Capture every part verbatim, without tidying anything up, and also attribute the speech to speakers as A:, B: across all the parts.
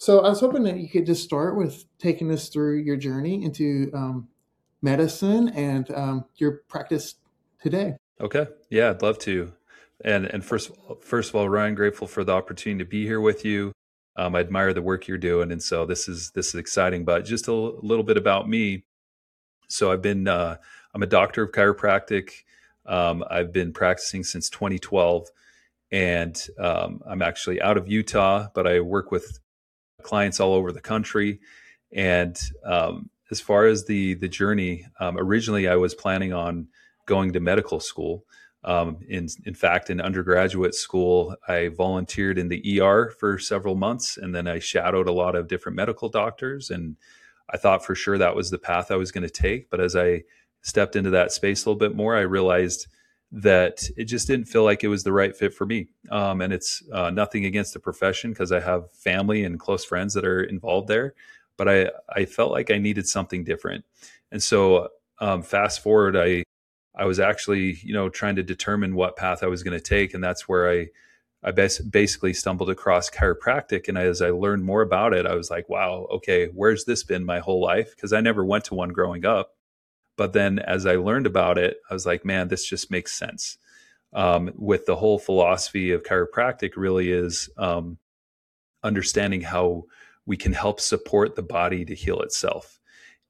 A: So I was hoping that you could just start with taking us through your journey into um, medicine and um, your practice today.
B: Okay. Yeah, I'd love to. And and first first of all, Ryan, grateful for the opportunity to be here with you. Um, I admire the work you're doing, and so this is this is exciting. But just a l- little bit about me. So I've been uh, I'm a doctor of chiropractic. Um, I've been practicing since twenty twelve, and um, I'm actually out of Utah, but I work with clients all over the country. And um, as far as the the journey, um, originally I was planning on going to medical school. Um, in in fact, in undergraduate school, I volunteered in the E R for several months, and then I shadowed a lot of different medical doctors. And I thought for sure that was the path I was going to take. But as I stepped into that space a little bit more, I realized that it just didn't feel like it was the right fit for me. Um, and it's uh, nothing against the profession because I have family and close friends that are involved there. But I, I felt like I needed something different. And so um, fast forward, I, I was actually, you know, trying to determine what path I was going to take. And that's where I, I bas- basically stumbled across chiropractic. And as I learned more about it, I was like, wow, okay, where's this been my whole life? Because I never went to one growing up. But then as I learned about it, I was like, man, this just makes sense. Um, with the whole philosophy of chiropractic, really is um, understanding how we can help support the body to heal itself.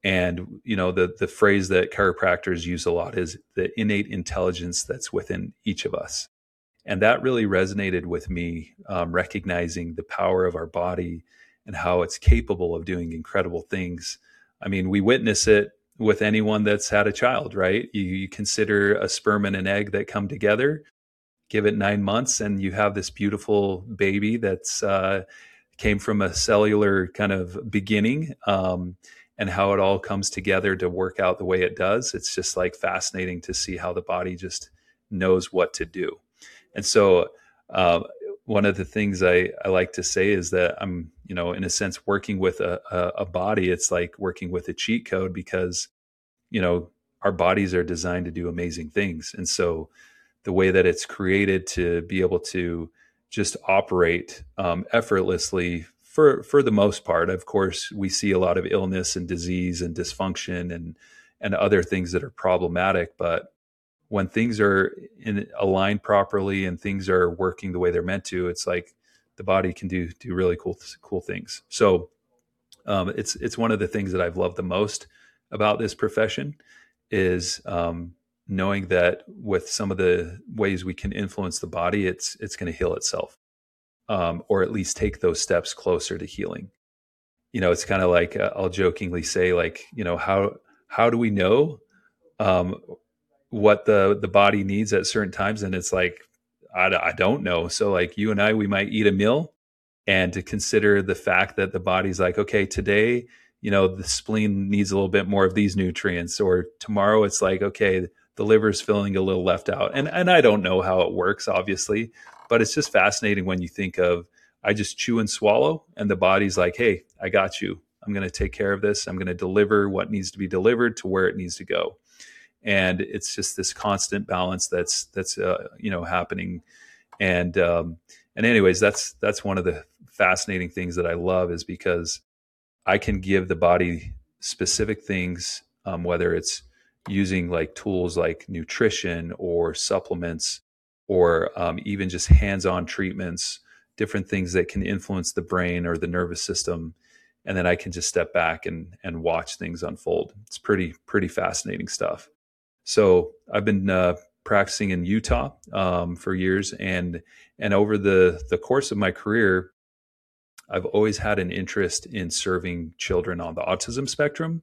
B: And you know, the the phrase that chiropractors use a lot is the innate intelligence that's within each of us. And that really resonated with me, um, recognizing the power of our body and how it's capable of doing incredible things. I mean, we witness it with anyone that's had a child, right? You, you consider a sperm and an egg that come together, give it nine months, and you have this beautiful baby that's uh, came from a cellular kind of beginning. Um, and how it all comes together to work out the way it does. It's just like fascinating to see how the body just knows what to do. And so, uh, one of the things I, I like to say is that I'm, you know, in a sense, working with a, a, a body. It's like working with a cheat code because, you know, our bodies are designed to do amazing things. And so the way that it's created to be able to just operate um, effortlessly for, for the most part. Of course, we see a lot of illness and disease and dysfunction and, and other things that are problematic, but when things are in aligned properly and things are working the way they're meant to, it's like the body can do do really cool cool things. So um, it's it's one of the things that I've loved the most about this profession is um, knowing that with some of the ways we can influence the body, it's it's going to heal itself, um, or at least take those steps closer to healing. You know, it's kind of like uh, I'll jokingly say, like, you know, how how do we know um, what the the body needs at certain times? And it's like I, I don't know. So like you and I, we might eat a meal, and to consider the fact that the body's like, okay, today, you know, the spleen needs a little bit more of these nutrients, or tomorrow it's like, okay, the liver's feeling a little left out. And and I don't know how it works, obviously, but it's just fascinating when you think of I just chew and swallow, and the body's like, hey, I got you. I'm going to take care of this. I'm going to deliver what needs to be delivered to where it needs to go. And it's just this constant balance that's that's uh, you know happening. And um, and anyways, that's that's one of the fascinating things that I love is because I can give the body specific things, um, whether it's using like tools like nutrition or supplements, or um, even just hands-on treatments, different things that can influence the brain or the nervous system. And then I can just step back and and watch things unfold. It's pretty pretty fascinating stuff. So I've been uh, practicing in Utah um, for years, and and over the the course of my career, I've always had an interest in serving children on the autism spectrum.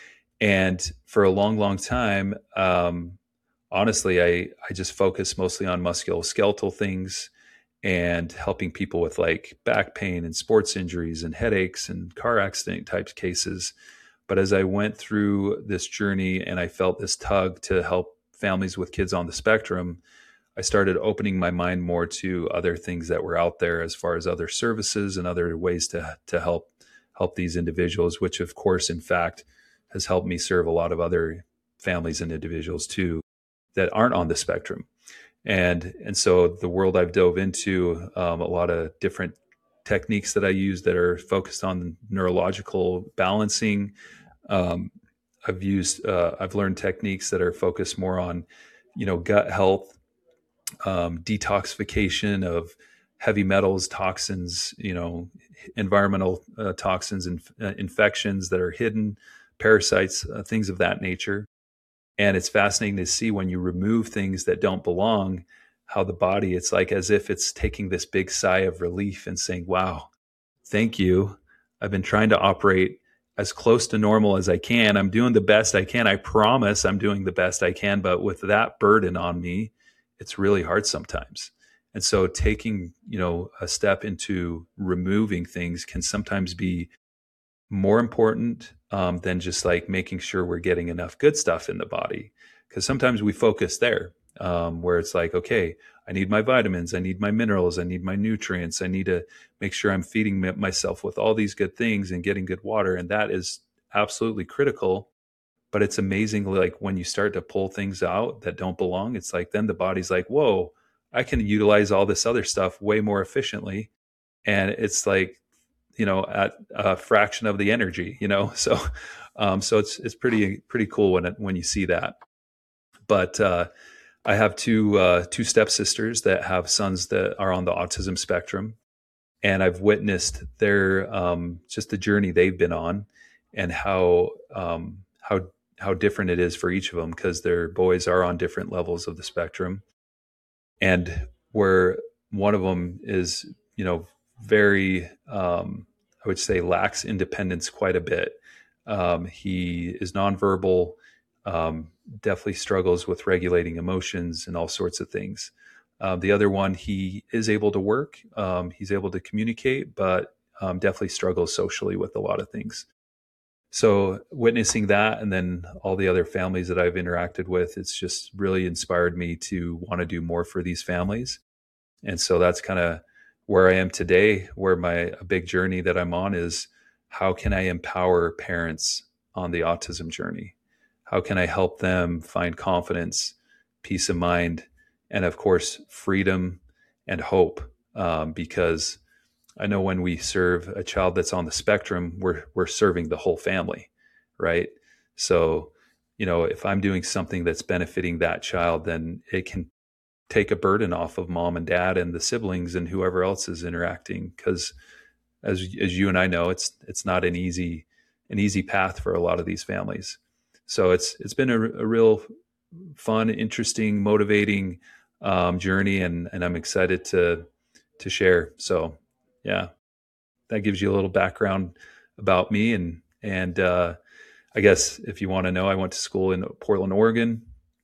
B: And for a long, long time, um, honestly, I I just focused mostly on musculoskeletal things and helping people with like back pain and sports injuries and headaches and car accident type cases. But as I went through this journey and I felt this tug to help families with kids on the spectrum, I started opening my mind more to other things that were out there as far as other services and other ways to to help help these individuals, which of course, in fact, has helped me serve a lot of other families and individuals too that aren't on the spectrum. And and so the world I've dove into, um, a lot of different techniques that I use that are focused on neurological balancing. Um, I've used, uh, I've learned techniques that are focused more on, you know, gut health, um, detoxification of heavy metals, toxins, you know, environmental uh, toxins and uh, infections that are hidden, parasites, uh, things of that nature. And it's fascinating to see when you remove things that don't belong, how the body, it's like as if it's taking this big sigh of relief and saying, wow, thank you. I've been trying to operate as close to normal as I can. I'm doing the best I can. I promise I'm doing the best I can. But with that burden on me, it's really hard sometimes. And so taking, you know, a step into removing things can sometimes be more important um, than just like making sure we're getting enough good stuff in the body. Because sometimes we focus there um, where it's like, okay, I need my vitamins, I need my minerals, I need my nutrients, I need to make sure I'm feeding myself with all these good things and getting good water. And that is absolutely critical. But it's amazing, like when you start to pull things out that don't belong, it's like then the body's like, whoa, I can utilize all this other stuff way more efficiently. And it's like, you know, at a fraction of the energy, you know? So, um, so it's, it's pretty, pretty cool when, it, when you see that. But, uh, I have two, uh, two stepsisters that have sons that are on the autism spectrum. And I've witnessed their, um, just the journey they've been on and how, um, how, how different it is for each of them because their boys are on different levels of the spectrum. And where one of them is, you know, very, um, I would say lacks independence quite a bit. Um, he is nonverbal, um, definitely struggles with regulating emotions and all sorts of things. Um, the other one, he is able to work. Um, he's able to communicate, but um, definitely struggles socially with a lot of things. So witnessing that and then all the other families that I've interacted with, it's just really inspired me to want to do more for these families. And so that's kind of where I am today, where my a big journey that I'm on is how can I empower parents on the autism journey? How can I help them find confidence, peace of mind, and of course, freedom and hope? Um, because I know when we serve a child that's on the spectrum, we're we're serving the whole family, right? So, you know, if I'm doing something that's benefiting that child, then it can take a burden off of mom and dad and the siblings and whoever else is interacting. Because as as you and I know, it's it's not an easy an easy path for a lot of these families. So it's it's been a, a real fun, interesting, motivating um, journey, and and I'm excited to to share. So yeah, that gives you a little background about me. And, and, uh, I guess if you want to know, I went to school in Portland, Oregon,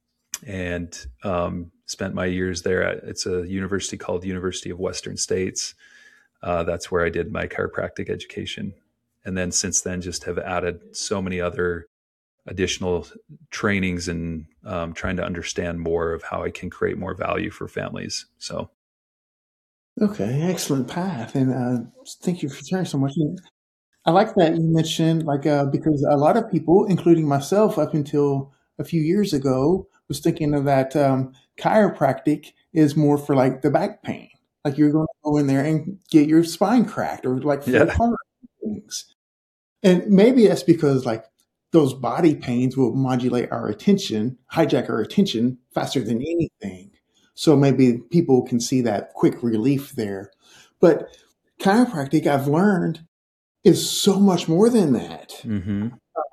B: and, um, spent my years there at, it's a university called University of Western States. Uh, that's where I did my chiropractic education. And then since then just have added so many other additional trainings and, um, trying to understand more of how I can create more value for families. So.
A: Okay, excellent path, and uh, thank you for sharing so much. And I like that you mentioned, like, uh, because a lot of people, including myself, up until a few years ago, was thinking of that um, chiropractic is more for like the back pain, like you're going to go in there and get your spine cracked or like full
B: Yeah.
A: heart things. And maybe that's because like those body pains will modulate our attention, hijack our attention faster than anything. So maybe people can see that quick relief there. But chiropractic, I've learned, is so much more than that.
B: Mm-hmm.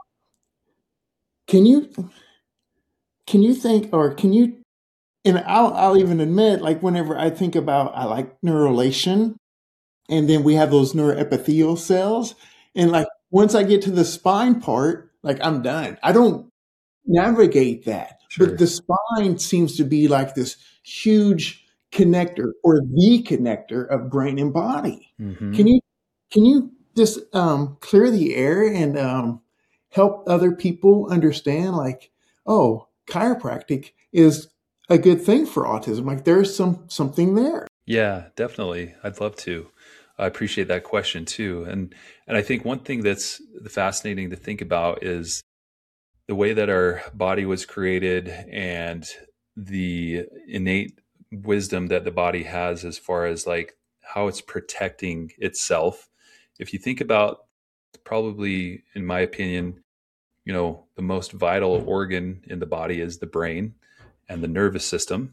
A: Can you can you think or can you and I'll I'll even admit, like whenever I think about I like neurulation, and then we have those neuroepithelial cells, and like once I get to the spine part, like I'm done. I don't navigate that.
B: Sure.
A: But the spine seems to be like this huge connector or the connector of brain and body.
B: Mm-hmm.
A: Can you can you just um, clear the air and um, help other people understand like, oh, chiropractic is a good thing for autism. Like there's some something there.
B: Yeah, definitely. I'd love to. I appreciate that question too. And and I think one thing that's fascinating to think about is the way that our body was created and the innate wisdom that the body has as far as like how it's protecting itself. If you think about, probably, in my opinion, you know, the most vital organ in the body is the brain and the nervous system.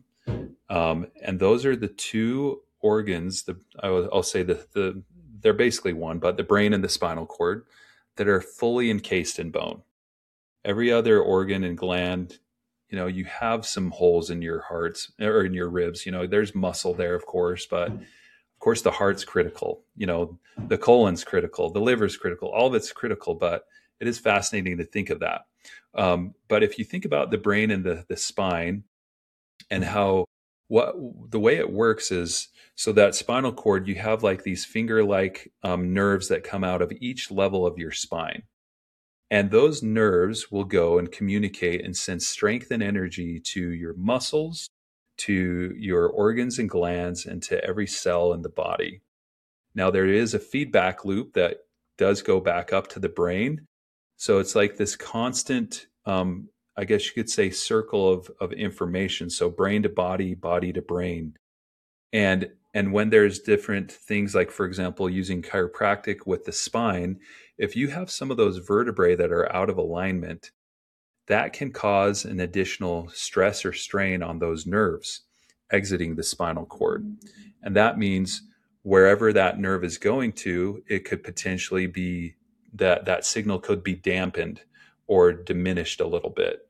B: Um, and those are the two organs, the, I will, I'll say the, the, they're basically one, but the brain and the spinal cord, that are fully encased in bone. Every other organ and gland, you know, you have some holes in your hearts or in your ribs. You know, there's muscle there, of course, but of course the heart's critical. You know, the colon's critical, the liver's critical, all of it's critical. But it is fascinating to think of that. Um, but if you think about the brain and the the spine and how what the way it works is, so that spinal cord, you have like these finger-like um, nerves that come out of each level of your spine. And those nerves will go and communicate and send strength and energy to your muscles, to your organs and glands, and to every cell in the body. Now, there is a feedback loop that does go back up to the brain. So it's like this constant, um, I guess you could say, circle of, of information. So brain to body, body to brain. And and when there's different things, like, for example, using chiropractic with the spine, if you have some of those vertebrae that are out of alignment, that can cause an additional stress or strain on those nerves exiting the spinal cord. And that means wherever that nerve is going to, it could potentially be that that signal could be dampened or diminished a little bit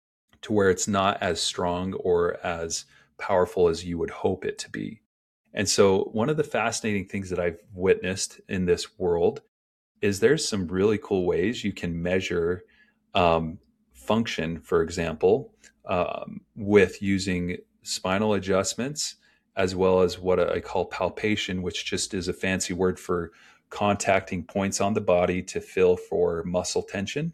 B: to where it's not as strong or as powerful as you would hope it to be. And so one of the fascinating things that I've witnessed in this world is there's some really cool ways you can measure um, function, for example, um, with using spinal adjustments, as well as what I call palpation, which just is a fancy word for contacting points on the body to feel for muscle tension.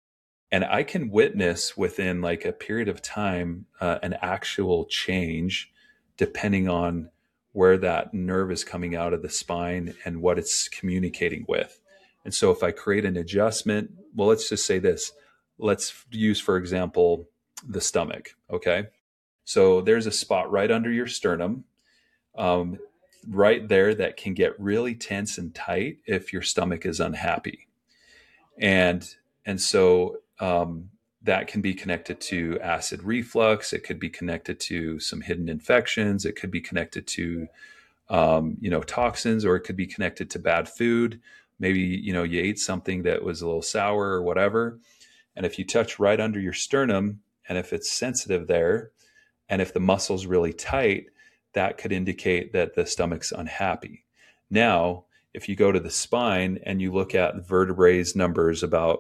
B: And I can witness within like a period of time uh, an actual change depending on where that nerve is coming out of the spine and what it's communicating with. And so if I create an adjustment, well, let's just say this. Let's use, for example, the stomach. Okay. So there's a spot right under your sternum, um, right there, that can get really tense and tight if your stomach is unhappy. And, and so, um, that can be connected to acid reflux. It could be connected to some hidden infections. It could be connected to, um, you know, toxins, or it could be connected to bad food. Maybe, you know, you ate something that was a little sour or whatever. And if you touch right under your sternum, and if it's sensitive there, and if the muscle's really tight, that could indicate that the stomach's unhappy. Now, if you go to the spine and you look at vertebrae's numbers about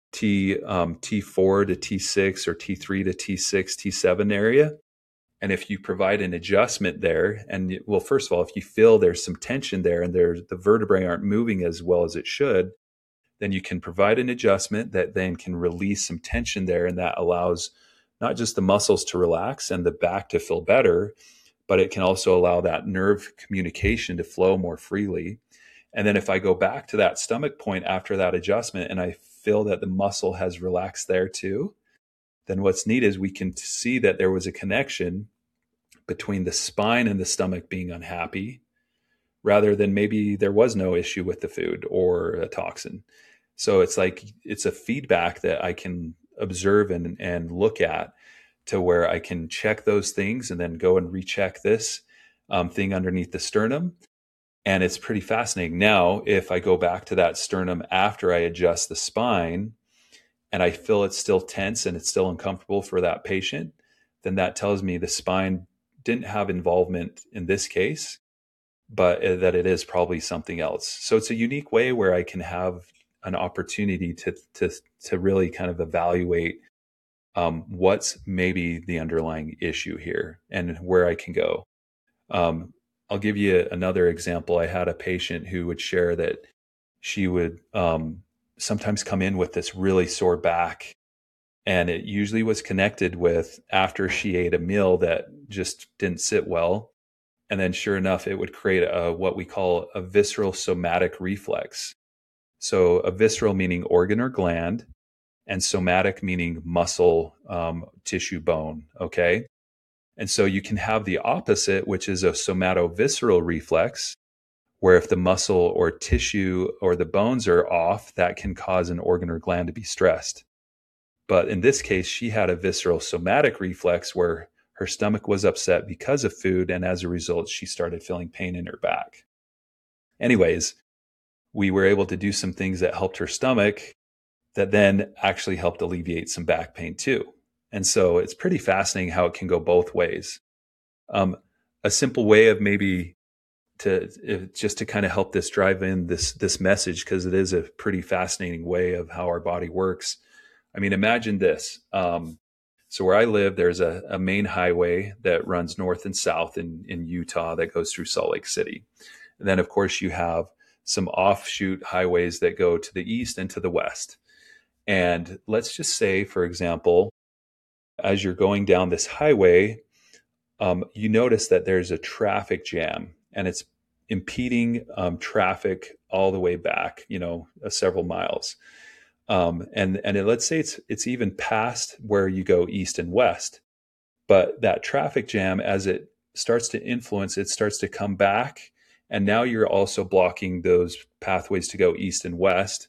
B: T um, T four to T six or T three to T six, T seven area, and if you provide an adjustment there, and well, first of all, if you feel there's some tension there and there the vertebrae aren't moving as well as it should, then you can provide an adjustment that then can release some tension there, and that allows not just the muscles to relax and the back to feel better, but it can also allow that nerve communication to flow more freely. And then if I go back to that stomach point after that adjustment and I feel that the muscle has relaxed there too, then what's neat is we can see that there was a connection between the spine and the stomach being unhappy, rather than maybe there was no issue with the food or a toxin. So it's like, it's a feedback that I can observe and, and look at, to where I can check those things and then go and recheck this um, thing underneath the sternum. And it's pretty fascinating. Now, if I go back to that sternum after I adjust the spine and I feel it's still tense and it's still uncomfortable for that patient, then that tells me the spine didn't have involvement in this case, but that it is probably something else. So it's a unique way where I can have an opportunity to to to really kind of evaluate um, what's maybe the underlying issue here and where I can go. Um, I'll give you another example. I had a patient who would share that she would um, sometimes come in with this really sore back, and it usually was connected with after she ate a meal that just didn't sit well. And then sure enough, it would create a, what we call a visceral somatic reflex. So a visceral meaning organ or gland, and somatic meaning muscle, um, tissue, bone. Okay. And so you can have the opposite, which is a somatovisceral reflex. where if the muscle or tissue or the bones are off, that can cause an organ or gland to be stressed. But in this case, she had a visceral somatic reflex where her stomach was upset because of food, and as a result, she started feeling pain in her back. Anyways, we were able to do some things that helped her stomach that then actually helped alleviate some back pain too. And so it's pretty fascinating how it can go both ways. Um, a simple way of maybe to if, just to kind of help this drive in this this message, because it is a pretty fascinating way of how our body works. I mean, imagine this. Um, so where I live, there's a, a main highway that runs north and south in, in Utah that goes through Salt Lake City. And then, of course, you have some offshoot highways that go to the east and to the west. And let's just say, for example, as you're going down this highway, um, you notice that there's a traffic jam, and it's impeding um, traffic all the way back, you know, uh, several miles. Um, and and it, let's say it's it's even past where you go east and west, but that traffic jam, as it starts to influence, it starts to come back, and now you're also blocking those pathways to go east and west.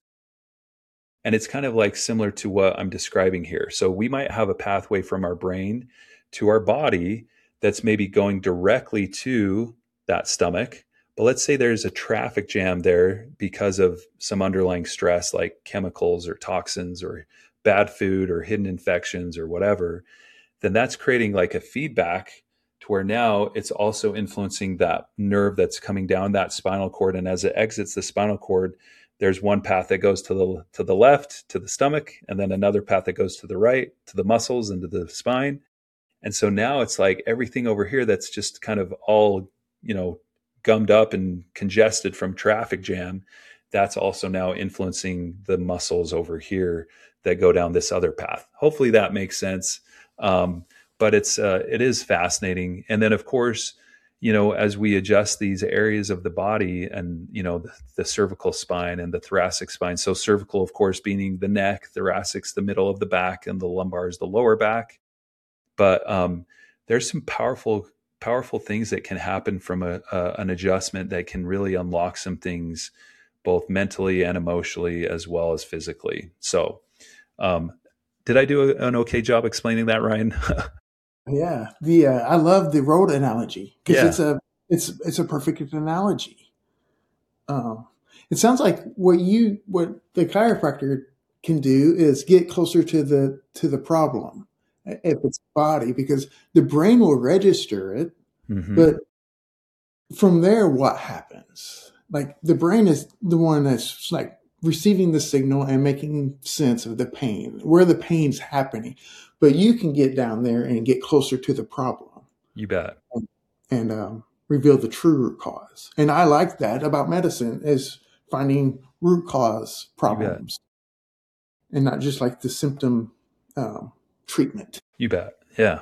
B: And it's kind of like similar to what I'm describing here. So we might have a pathway from our brain to our body that's maybe going directly to that stomach. But let's say there's a traffic jam there because of some underlying stress like chemicals or toxins or bad food or hidden infections or whatever. Then that's creating like a feedback to where now it's also influencing that nerve that's coming down that spinal cord. And as it exits the spinal cord, there's one path that goes to the to the left, to the stomach, and then another path that goes to the right, to the muscles and to the spine. And so now it's like everything over here that's just kind of all, you know, gummed up and congested from traffic jam, that's also now influencing the muscles over here that go down this other path. Hopefully that makes sense. Um, but it's uh, it is fascinating. And then, of course, you know, as we adjust these areas of the body and, you know, the, the cervical spine and the thoracic spine. So cervical, of course, being the neck, thoracic's the middle of the back, and the lumbar is the lower back. But um, there's some powerful, powerful things that can happen from a, a, an adjustment that can really unlock some things, both mentally and emotionally, as well as physically. So um, did I do a, an okay job explaining that, Ryan?
A: Yeah, the uh, I love the road analogy because
B: Yeah.
A: it's a it's it's a perfect analogy. Um, it sounds like what you what the chiropractor can do is get closer to the to the problem if it's body, because the brain will register it,
B: Mm-hmm.
A: but from there, what happens? Like the brain is the one that's like receiving the signal and making sense of the pain, where the pain's happening. But you can get down there and get closer to the problem.
B: You bet.
A: And, and um, reveal the true root cause. And I like that about medicine, is finding root cause problems and not just like the symptom um, treatment.
B: You bet. Yeah.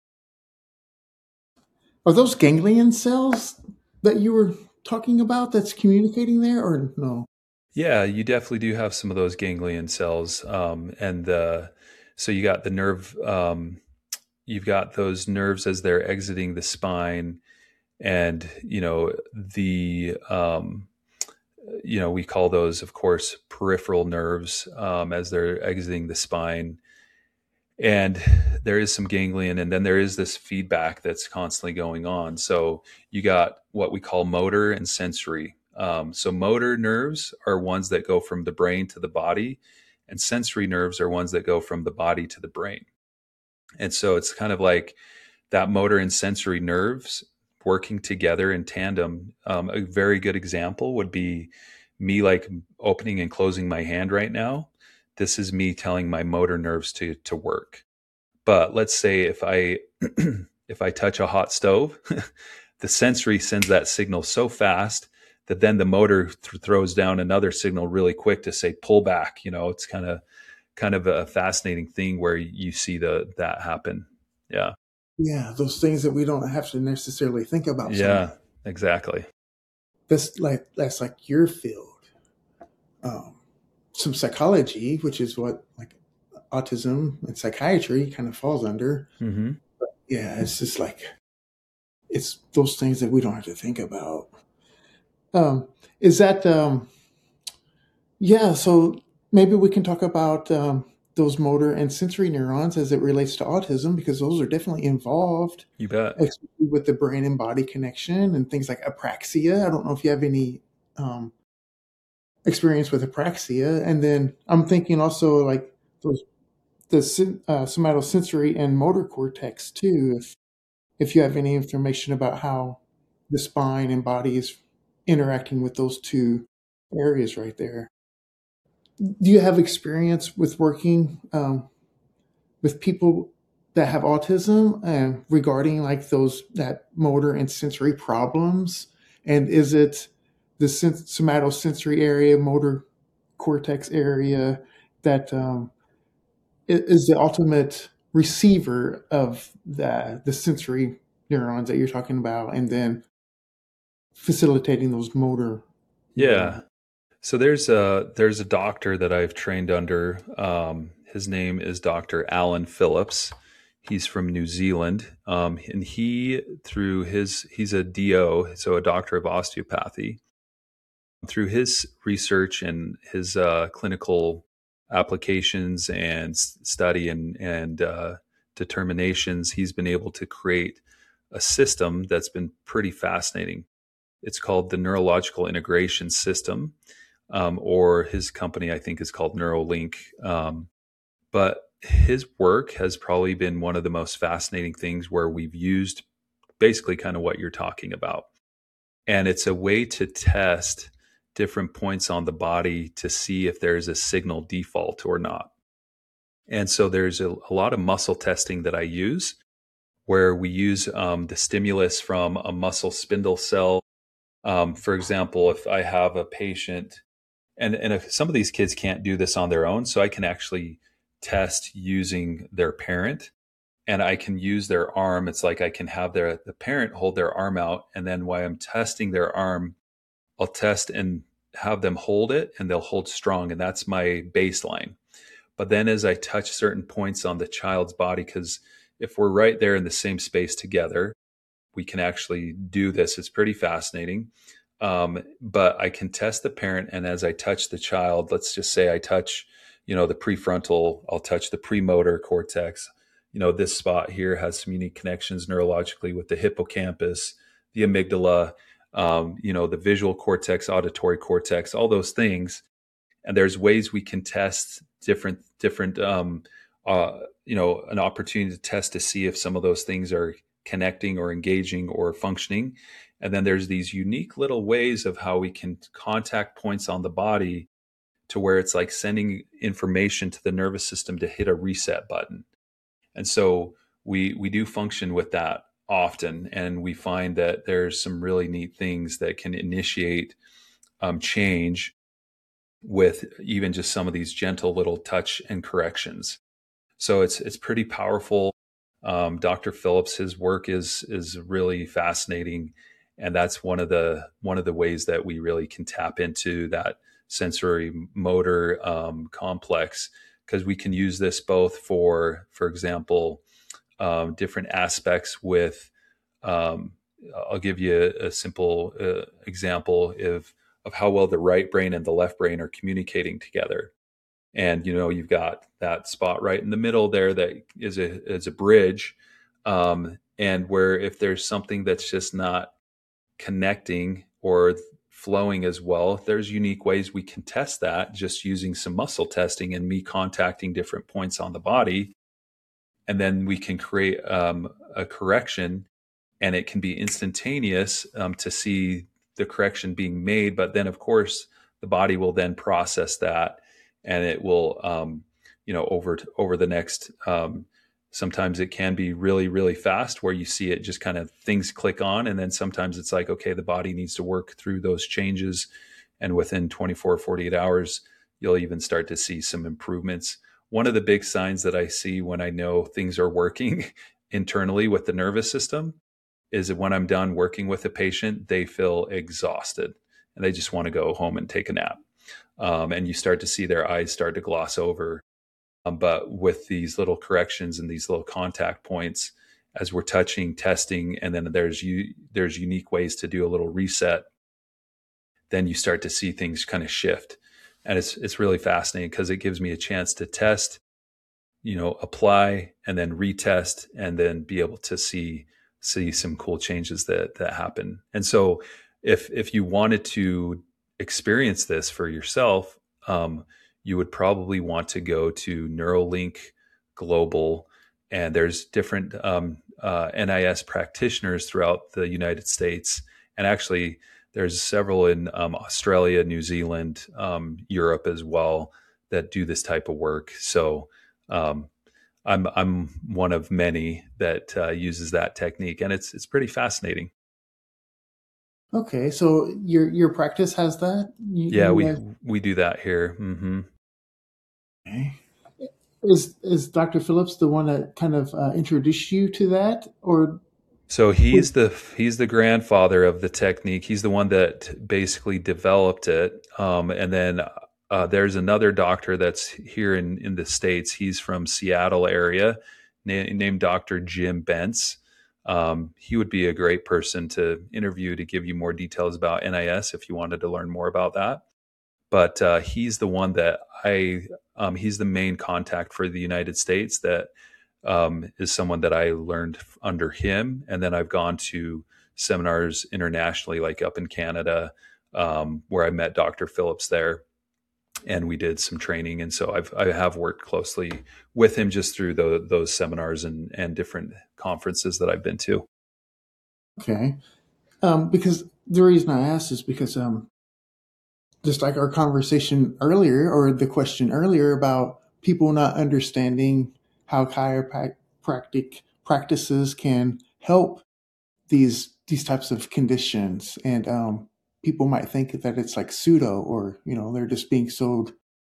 A: Are those ganglion cells that you were talking about that's communicating there, or no?
B: Yeah, you definitely do have some of those ganglion cells. Um, and uh, so you got the nerve, um, you've got those nerves as they're exiting the spine. And, you know, the, um, you know, we call those, of course, peripheral nerves um, as they're exiting the spine. And there is some ganglion, and then there is this feedback that's constantly going on. So you got what we call motor and sensory. Um, so motor nerves are ones that go from the brain to the body, and sensory nerves are ones that go from the body to the brain. And so it's kind of like that motor and sensory nerves working together in tandem. Um, a very good example would be me like opening and closing my hand right now. This is me telling my motor nerves to to work. But let's say if I if I touch a hot stove, the sensory sends that signal so fast that then the motor th- throws down another signal really quick to say pull back. You know, it's kind of kind of a fascinating thing where you see the that happen. Yeah.
A: Yeah, those things that we don't have to necessarily think about.
B: Yeah, so exactly.
A: That's like that's like your field. Um, some psychology, which is what like autism and psychiatry kind of falls under.
B: Mm-hmm.
A: But yeah, it's just like it's those things that we don't have to think about. Um, is that um, yeah? So maybe we can talk about um, those motor and sensory neurons as it relates to autism, because those are definitely involved,
B: You bet.
A: especially with the brain and body connection and things like apraxia. I don't know if you have any um, experience with apraxia. And then I'm thinking also like those the syn- uh, somatosensory and motor cortex too. If if you have any information about how the spine and body is interacting with those two areas right there. Do you have experience with working um, with people that have autism uh, regarding like those that motor and sensory problems? And is it the sen- somatosensory area, motor cortex area that um, i- is the ultimate receiver of the the sensory neurons that you're talking about, and then facilitating those motor
B: Yeah.
A: neurons?
B: So there's a there's a doctor that I've trained under. Um, his name is Doctor Alan Phillips. He's from New Zealand, um, and he through his he's a D O, so a doctor of osteopathy. Through his research and his uh, clinical applications and s- study and and uh, determinations, he's been able to create a system that's been pretty fascinating. It's called the Neurological Integration System, um, or his company, I think, is called Neuralink. Um, but his work has probably been one of the most fascinating things where we've used basically kind of what you're talking about. And it's a way to test different points on the body to see if there's a signal default or not. And so there's a, a lot of muscle testing that I use where we use um, the stimulus from a muscle spindle cell. Um, for example, if I have a patient, and, and if some of these kids can't do this on their own, so I can actually test using their parent and I can use their arm. It's like I can have their the parent hold their arm out, and then while I'm testing their arm, I'll test and have them hold it and they'll hold strong. And that's my baseline. But then as I touch certain points on the child's body, because if we're right there in the same space together, we can actually do this. It's pretty fascinating. Um, but I can test the parent. And as I touch the child, let's just say I touch, you know, the prefrontal, I'll touch the premotor cortex. You know, this spot here has some unique connections neurologically with the hippocampus, the amygdala, um, you know, the visual cortex, auditory cortex, all those things. And there's ways we can test different, different, um, uh, you know, an opportunity to test to see if some of those things are connecting or engaging or functioning. And then there's these unique little ways of how we can contact points on the body to where it's like sending information to the nervous system to hit a reset button. And so we we do function with that often, and we find that there's some really neat things that can initiate um, change with even just some of these gentle little touch and corrections. So it's it's pretty powerful. Um, Doctor Phillips, his work is is really fascinating, and that's one of the one of the ways that we really can tap into that sensory motor um, complex, because we can use this both for, for example, um, different aspects with. Um, I'll give you a, a simple uh, example of of how well the right brain and the left brain are communicating together. And you know, you've got that spot right in the middle there that is a is a bridge, um, and where if there's something that's just not connecting or flowing as well, there's unique ways we can test that just using some muscle testing and me contacting different points on the body, and then we can create um, a correction, and it can be instantaneous um, to see the correction being made. But then, of course, the body will then process that, and it will, um, you know, over over the next. Um, sometimes it can be really, really fast, where you see it just kind of things click on, and then sometimes it's like, okay, the body needs to work through those changes, and within twenty-four, forty-eight hours, you'll even start to see some improvements. One of the big signs that I see when I know things are working internally with the nervous system is that when I'm done working with a patient, they feel exhausted and they just want to go home and take a nap. Um, and you start to see their eyes start to gloss over. Um, but with these little corrections and these little contact points, as we're touching, testing, and then there's you there's unique ways to do a little reset. then you start to see things kind of shift. And it's it's really fascinating because it gives me a chance to test, you know, apply and then retest and then be able to see see some cool changes that that happen. And so if if you wanted to experience this for yourself, um, you would probably want to go to Neuralink Global, and there's different um, uh, N I S practitioners throughout the United States, and actually there's several in um, Australia, New Zealand, um, Europe as well that do this type of work. So um, I'm I'm one of many that uh, uses that technique, and it's it's pretty fascinating.
A: Okay, so your your practice has that? You,
B: Yeah,
A: you
B: we
A: guys,
B: we do that here. Hmm.
A: okay. Is is doctor Phillips the one that kind of uh, introduced you to that, or
B: So
A: was
B: he's the he's the grandfather of the technique. He's the one that basically developed it. Um, and then uh, there's another doctor that's here in in the States. He's from Seattle area, na- named Doctor Jim Bentz. Um, he would be a great person to interview to give you more details about N I S if you wanted to learn more about that. But uh, he's the one that I um, he's the main contact for the United States that um, is someone that I learned under him, and then I've gone to seminars internationally, like up in Canada, um, where I met Doctor Phillips there, and we did some training. And so I've I have worked closely with him just through the, those seminars and and different conferences that I've been to.
A: okay? Um, because the reason I asked is because um, just like our conversation earlier, or the question earlier about people not understanding how chiropractic practices can help these these types of conditions, and um, people might think that it's like pseudo, or you know, they're just being sold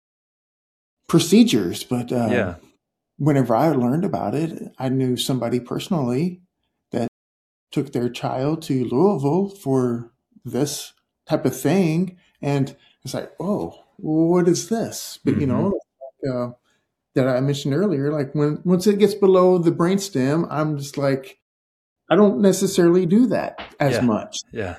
A: procedures. But uh,
B: Yeah,
A: whenever I learned about it, I knew somebody personally that took their child to Louisville for this type of thing, and it's like, oh, what is this? But you
B: hmm
A: know, like, uh, that I mentioned earlier, like when once it gets below the brainstem, I'm just like, I don't necessarily do that as
B: yeah,
A: much.
B: yeah.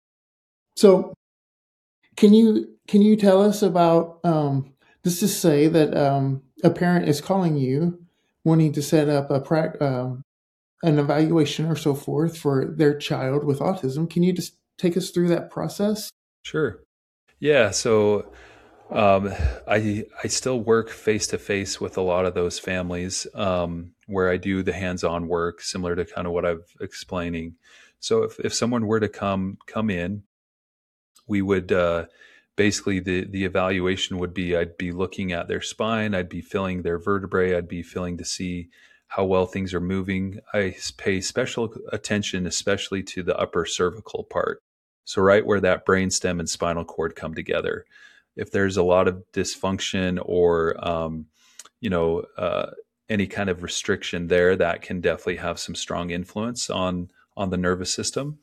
A: So can you can you tell us about um, just to say that um, a parent is calling you wanting to set up a prac um, an evaluation or so forth for their child with autism? Can you just take us through that process?
B: Sure. Yeah. So Um, I I still work face to face with a lot of those families, um, where I do the hands-on work, similar to kind of what I've explaining. So if, if someone were to come come in, we would uh, basically the the evaluation would be I'd be looking at their spine, I'd be feeling their vertebrae, I'd be feeling to see how well things are moving. I pay special attention, especially to the upper cervical part. So right where that brainstem and spinal cord come together. If there's a lot of dysfunction or um, you know uh, any kind of restriction there, that can definitely have some strong influence on on the nervous system.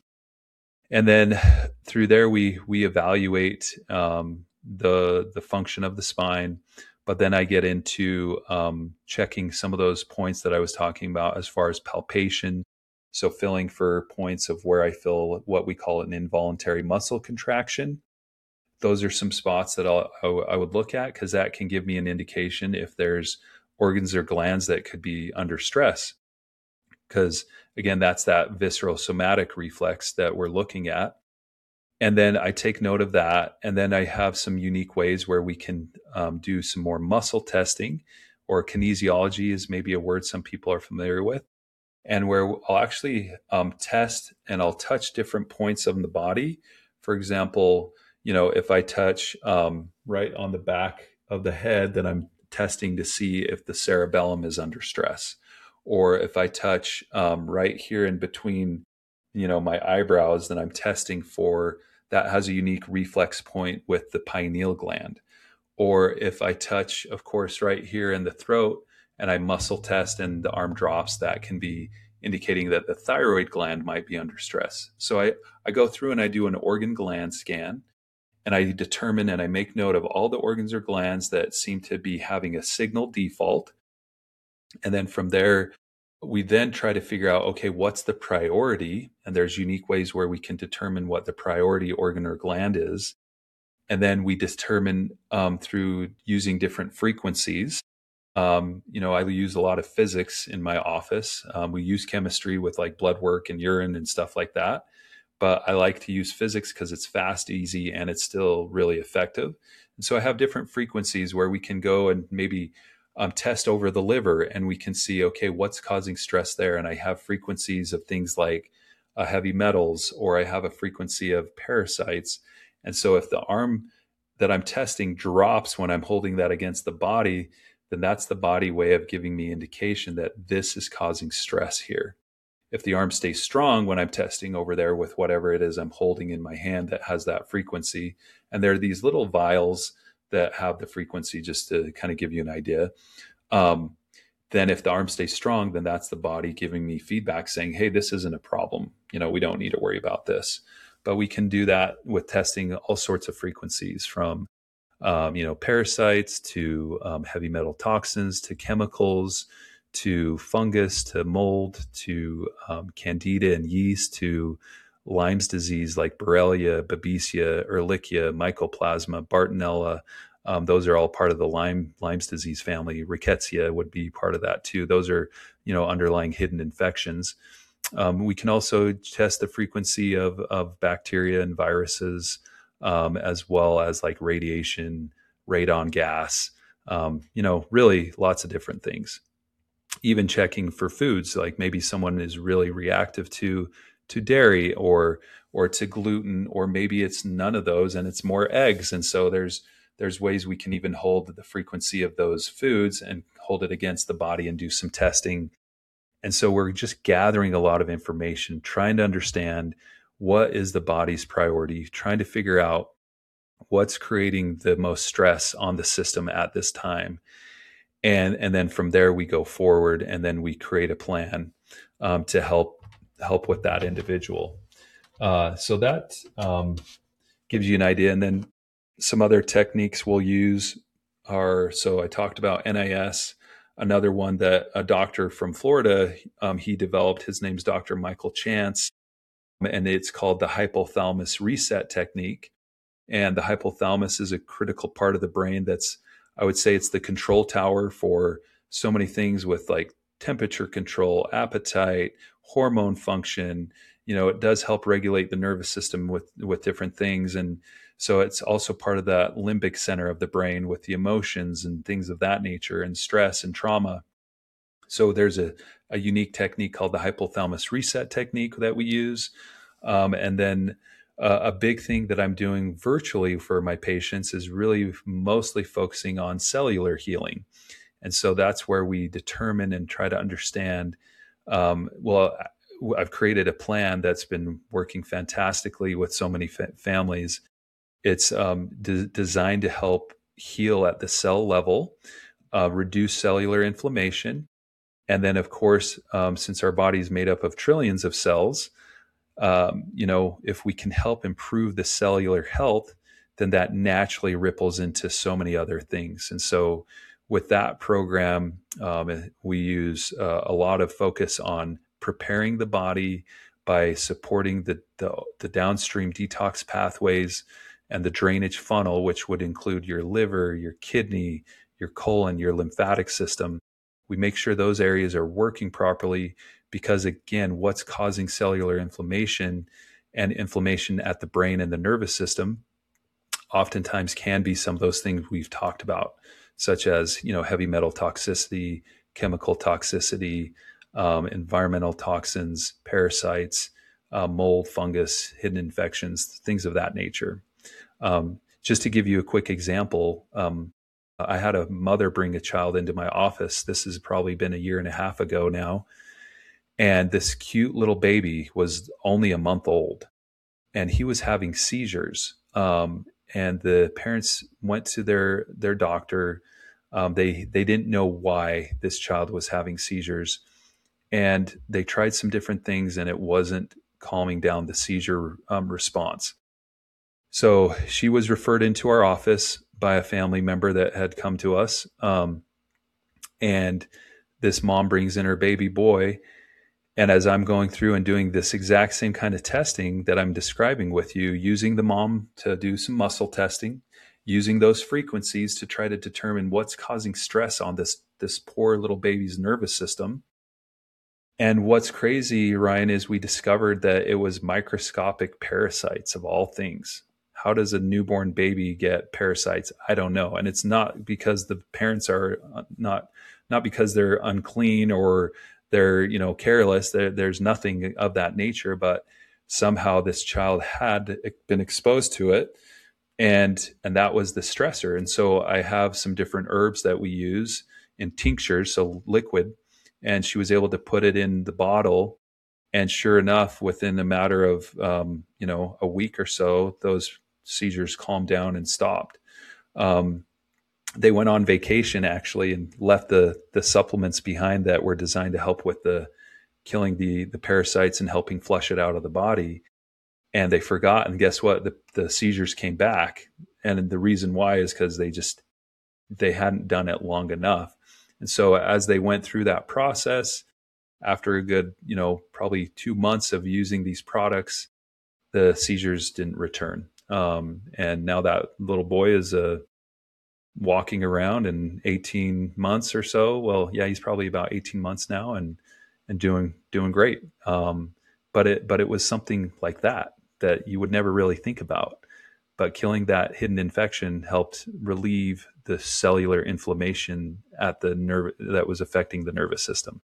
B: And then through there we we evaluate um, the the function of the spine, but then I get into um, checking some of those points that I was talking about as far as palpation, so feeling for points of where I feel what we call an involuntary muscle contraction. Those are some spots that I'll, I, w- I would look at because that can give me an indication if there's organs or glands that could be under stress, because again that's that visceral somatic reflex that we're looking at. And then I take note of that, and then I have some unique ways where we can um, do some more muscle testing, or kinesiology is maybe a word some people are familiar with, and where I'll actually um, test and I'll touch different points of the body. For example, you know, if I touch um, right on the back of the head, then I'm testing to see if the cerebellum is under stress. Or if I touch um, right here in between, you know, my eyebrows, then I'm testing for that has a unique reflex point with the pineal gland. Or if I touch, of course, right here in the throat and I muscle test and the arm drops, that can be indicating that the thyroid gland might be under stress. So I, I go through and I do an organ gland scan, and I determine and I make note of all the organs or glands that seem to be having a signal default. And then from there, we then try to figure out, okay, what's the priority? And there's unique ways where we can determine what the priority organ or gland is. And then we determine um, through using different frequencies. Um, you know, I use a lot of physics in my office. Um, we use chemistry with like blood work and urine and stuff like that. But I like to use physics because it's fast, easy, and it's still really effective. And so I have different frequencies where we can go and maybe um, test over the liver, and we can see, okay, what's causing stress there? And I have frequencies of things like uh, heavy metals, or I have a frequency of parasites. And so if the arm that I'm testing drops when I'm holding that against the body, then that's the body way of giving me indication that this is causing stress here. If the arm stays strong when I'm testing over there with whatever it is I'm holding in my hand that has that frequency, and there are these little vials that have the frequency, just to kind of give you an idea. Um, then if the arm stays strong, then that's the body giving me feedback saying, hey, this isn't a problem. You know, we don't need to worry about this. But we can do that with testing all sorts of frequencies, from um, you know, parasites to um, heavy metal toxins to chemicals to fungus to mold to um, candida and yeast to Lyme's disease like Borrelia, Babesia, Ehrlichia, Mycoplasma, Bartonella. Um, those are all part of the Lyme Lyme's disease family. Rickettsia would be part of that too. Those are, you know, underlying hidden infections. Um, we can also test the frequency of, of bacteria and viruses, um, as well as like radiation, radon gas, um, you know, really lots of different things. Even checking for foods, like maybe someone is really reactive to to dairy or or to gluten, or maybe it's none of those and it's more eggs. And so there's there's ways we can even hold the frequency of those foods and hold it against the body and do some testing. And so we're just gathering a lot of information, trying to understand what is the body's priority, trying to figure out what's creating the most stress on the system at this time. And, and then from there we go forward, and then we create a plan um, to help help with that individual. Uh, so that um, gives you an idea. And then some other techniques we'll use are, so I talked about N I S. Another one that a doctor from Florida, um, he developed, his name's Doctor Michael Chance, and it's called the hypothalamus reset technique. And the hypothalamus is a critical part of the brain that's, I would say it's the control tower for so many things, with like temperature control, appetite, hormone function. You know, it does help regulate the nervous system with, with different things. And so it's also part of that limbic center of the brain with the emotions and things of that nature, and stress and trauma. So there's a, a unique technique called the hypothalamus reset technique that we use. Um, and then uh, a big thing that I'm doing virtually for my patients is really mostly focusing on cellular healing. And so that's where we determine and try to understand, um, well, I've created a plan that's been working fantastically with so many fa- families. It's um, de- designed to help heal at the cell level, uh, reduce cellular inflammation. And then, of course, um, since our body is made up of trillions of cells, um, you know, if we can help improve the cellular health, then that naturally ripples into so many other things. And so with that program, um, we use uh, a lot of focus on preparing the body by supporting the, the, the downstream detox pathways and the drainage funnel, which would include your liver, your kidney, your colon, your lymphatic system. We make sure those areas are working properly, because again, what's causing cellular inflammation and inflammation at the brain and the nervous system oftentimes can be some of those things we've talked about, such as, you know, heavy metal toxicity, chemical toxicity, um, environmental toxins, parasites, uh, mold, fungus, hidden infections, things of that nature. Um, just to give you a quick example, um, I had a mother bring a child into my office. This has probably been a year and a half ago now. And this cute little baby was only a month old, and he was having seizures. Um, and the parents went to their, their doctor. Um, they, they didn't know why this child was having seizures. And they tried some different things, and it wasn't calming down the seizure um, response. So she was referred into our office by a family member that had come to us. Um, and this mom brings in her baby boy, And as I'm going through and doing this exact same kind of testing that I'm describing with you, using the mom to do some muscle testing, using those frequencies to try to determine what's causing stress on this, this poor little baby's nervous system. And what's crazy, Ryan, is we discovered that it was microscopic parasites of all things. How does a newborn baby get parasites? I don't know. And it's not because the parents are not, not because they're unclean or they're, you know, careless. There, there's nothing of that nature, but somehow this child had been exposed to it. And, and that was the stressor. And so I have some different herbs that we use in tinctures, so liquid, and she was able to put it in the bottle. And sure enough, within a matter of, um, you know, a week or so, those seizures calmed down and stopped. Um, they went on vacation actually and left the the supplements behind that were designed to help with the killing the the parasites and helping flush it out of the body. And they forgot, and guess what? The, the seizures came back. And the reason why is because they just, they hadn't done it long enough. And so as they went through that process, after a good, you know, probably two months of using these products, the seizures didn't return. Um, and now that little boy is uh, walking around in eighteen months or so. Well, yeah, he's probably about eighteen months now and, and doing, doing great. Um, but it, but it was something like that, that you would never really think about. But killing that hidden infection helped relieve the cellular inflammation at the nerve that was affecting the nervous system.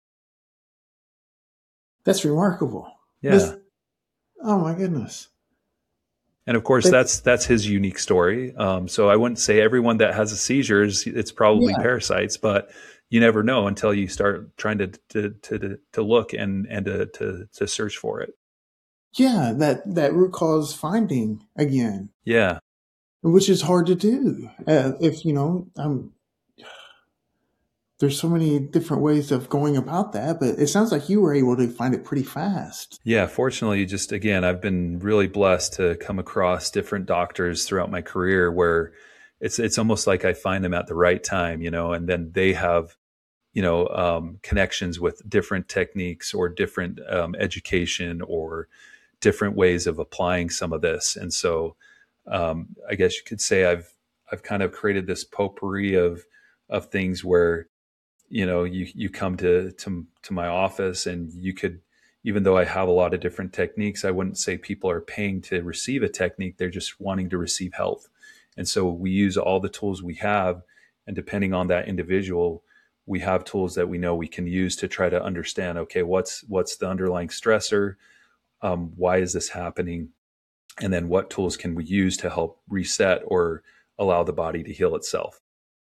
A: That's remarkable.
B: Yeah.
A: This, oh my goodness.
B: And of course, that's that's his unique story. Um, so I wouldn't say everyone that has a seizure is, it's probably
A: Yeah.
B: parasites, but you never know until you start trying to to to, to look and and to, to to search for it.
A: Yeah, that that root cause finding again.
B: Yeah.
A: Which is hard to do. Uh, if you know, um, there's so many different ways of going about that, but it sounds like you were able to find it pretty fast.
B: Yeah, fortunately, just again, I've been really blessed to come across different doctors throughout my career where it's it's almost like I find them at the right time, you know, and then they have, you know, um, connections with different techniques or different um, education or different ways of applying some of this. And so um, I guess you could say I've I've kind of created this potpourri of of things where, you know, you you come to to to my office and you could, even though I have a lot of different techniques, I wouldn't say people are paying to receive a technique. They're just wanting to receive health. And so we use all the tools we have, and depending on that individual, we have tools that we know we can use to try to understand, okay, what's what's the underlying stressor? Um, why is this happening? And then what tools can we use to help reset or allow the body to heal itself?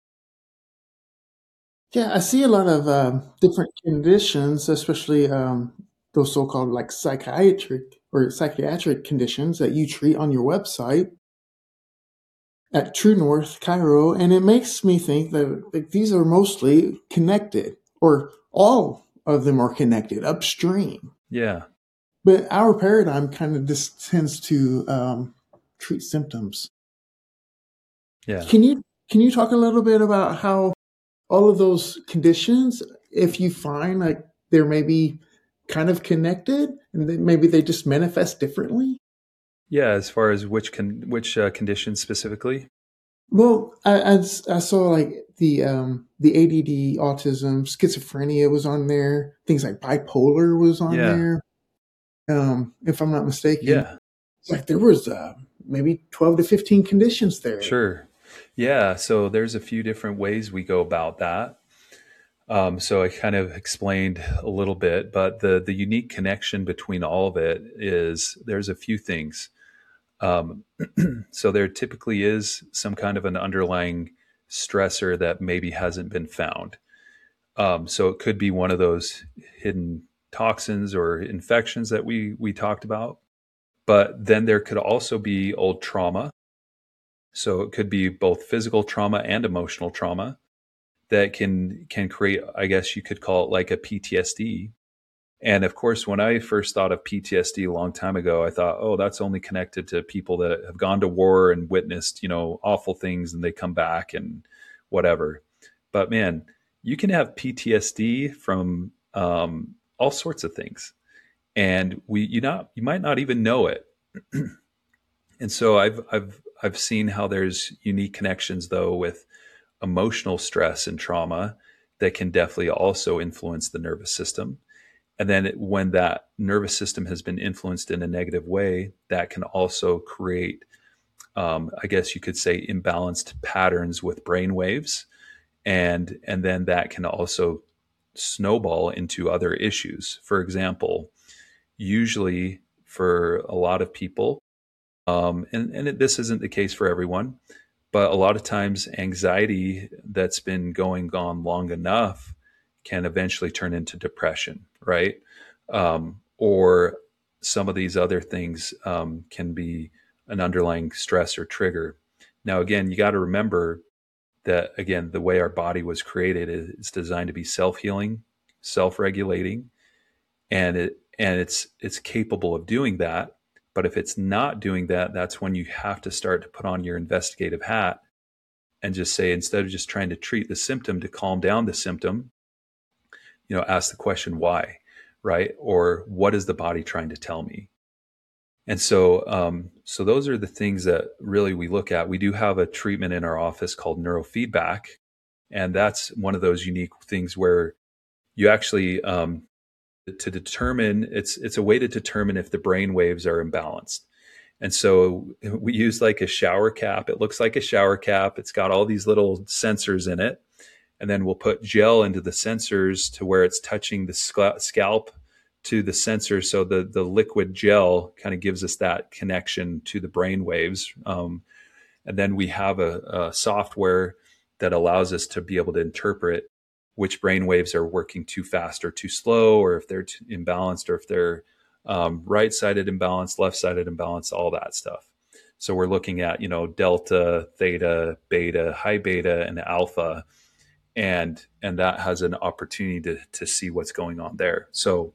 A: Yeah, I see a lot of um, different conditions, especially um, those so-called like psychiatric or psychiatric conditions that you treat on your website at True North Cairo, and it makes me think that like, these are mostly connected, or all of them are connected upstream.
B: Yeah.
A: But our paradigm kind of just tends to um, treat symptoms.
B: Yeah.
A: Can you can you talk a little bit about how all of those conditions, if you find like they're maybe kind of connected and then maybe they just manifest differently?
B: Yeah. As far as which con- which uh, conditions specifically?
A: Well, I, I, I saw like the um, the A D D, autism, schizophrenia was on there. Things like bipolar was on
B: Yeah.
A: there. Um, if I'm not mistaken,
B: Yeah.
A: it's like there was uh, maybe twelve to fifteen conditions there.
B: Sure. Yeah. So there's a few different ways we go about that. Um, so I kind of explained a little bit, but the the unique connection between all of it is there's a few things. Um, so there typically is some kind of an underlying stressor that maybe hasn't been found. Um, so it could be one of those hidden toxins or infections that we we talked about. But then there could also be old trauma. So it could be both physical trauma and emotional trauma that can can create, I guess you could call it like a P T S D. And of course, when I first thought of P T S D a long time ago, I thought, oh, that's only connected to people that have gone to war and witnessed, you know, awful things and they come back and whatever. But man, you can have P T S D from um, all sorts of things. and we you not you might not even know it. And so I've I've I've seen how there's unique connections though with emotional stress and trauma that can definitely also influence the nervous system. And then when that nervous system has been influenced in a negative way, that can also create, um, I guess you could say, imbalanced patterns with brain waves, and and then that can also snowball into other issues. For example, usually for a lot of people, um, and and it, this isn't the case for everyone, but a lot of times anxiety that's been going on long enough can eventually turn into depression, right? Um, or some of these other things um, can be an underlying stress or trigger. Now, again, you got to remember that, again, the way our body was created is designed to be self-healing, self-regulating, and it and it's it's capable of doing that. But if it's not doing that, that's when you have to start to put on your investigative hat and just say, instead of just trying to treat the symptom to calm down the symptom, you know, ask the question why, right? Or what is the body trying to tell me? And so, um, so those are the things that really we look at. We do have a treatment in our office called neurofeedback, and that's one of those unique things where you actually um, to determine it's it's a way to determine if the brain waves are imbalanced. And so we use like a shower cap. It looks like a shower cap. It's got all these little sensors in it. And then we'll put gel into the sensors to where it's touching the scalp to the sensor. So the, the liquid gel kind of gives us that connection to the brain waves. Um, and then we have a, a software that allows us to be able to interpret which brain waves are working too fast or too slow, or if they're too imbalanced, or if they're um, right-sided imbalance, left-sided imbalance, all that stuff. So we're looking at, you know, delta, theta, beta, high beta, and alpha, and and that has an opportunity to to see what's going on there. So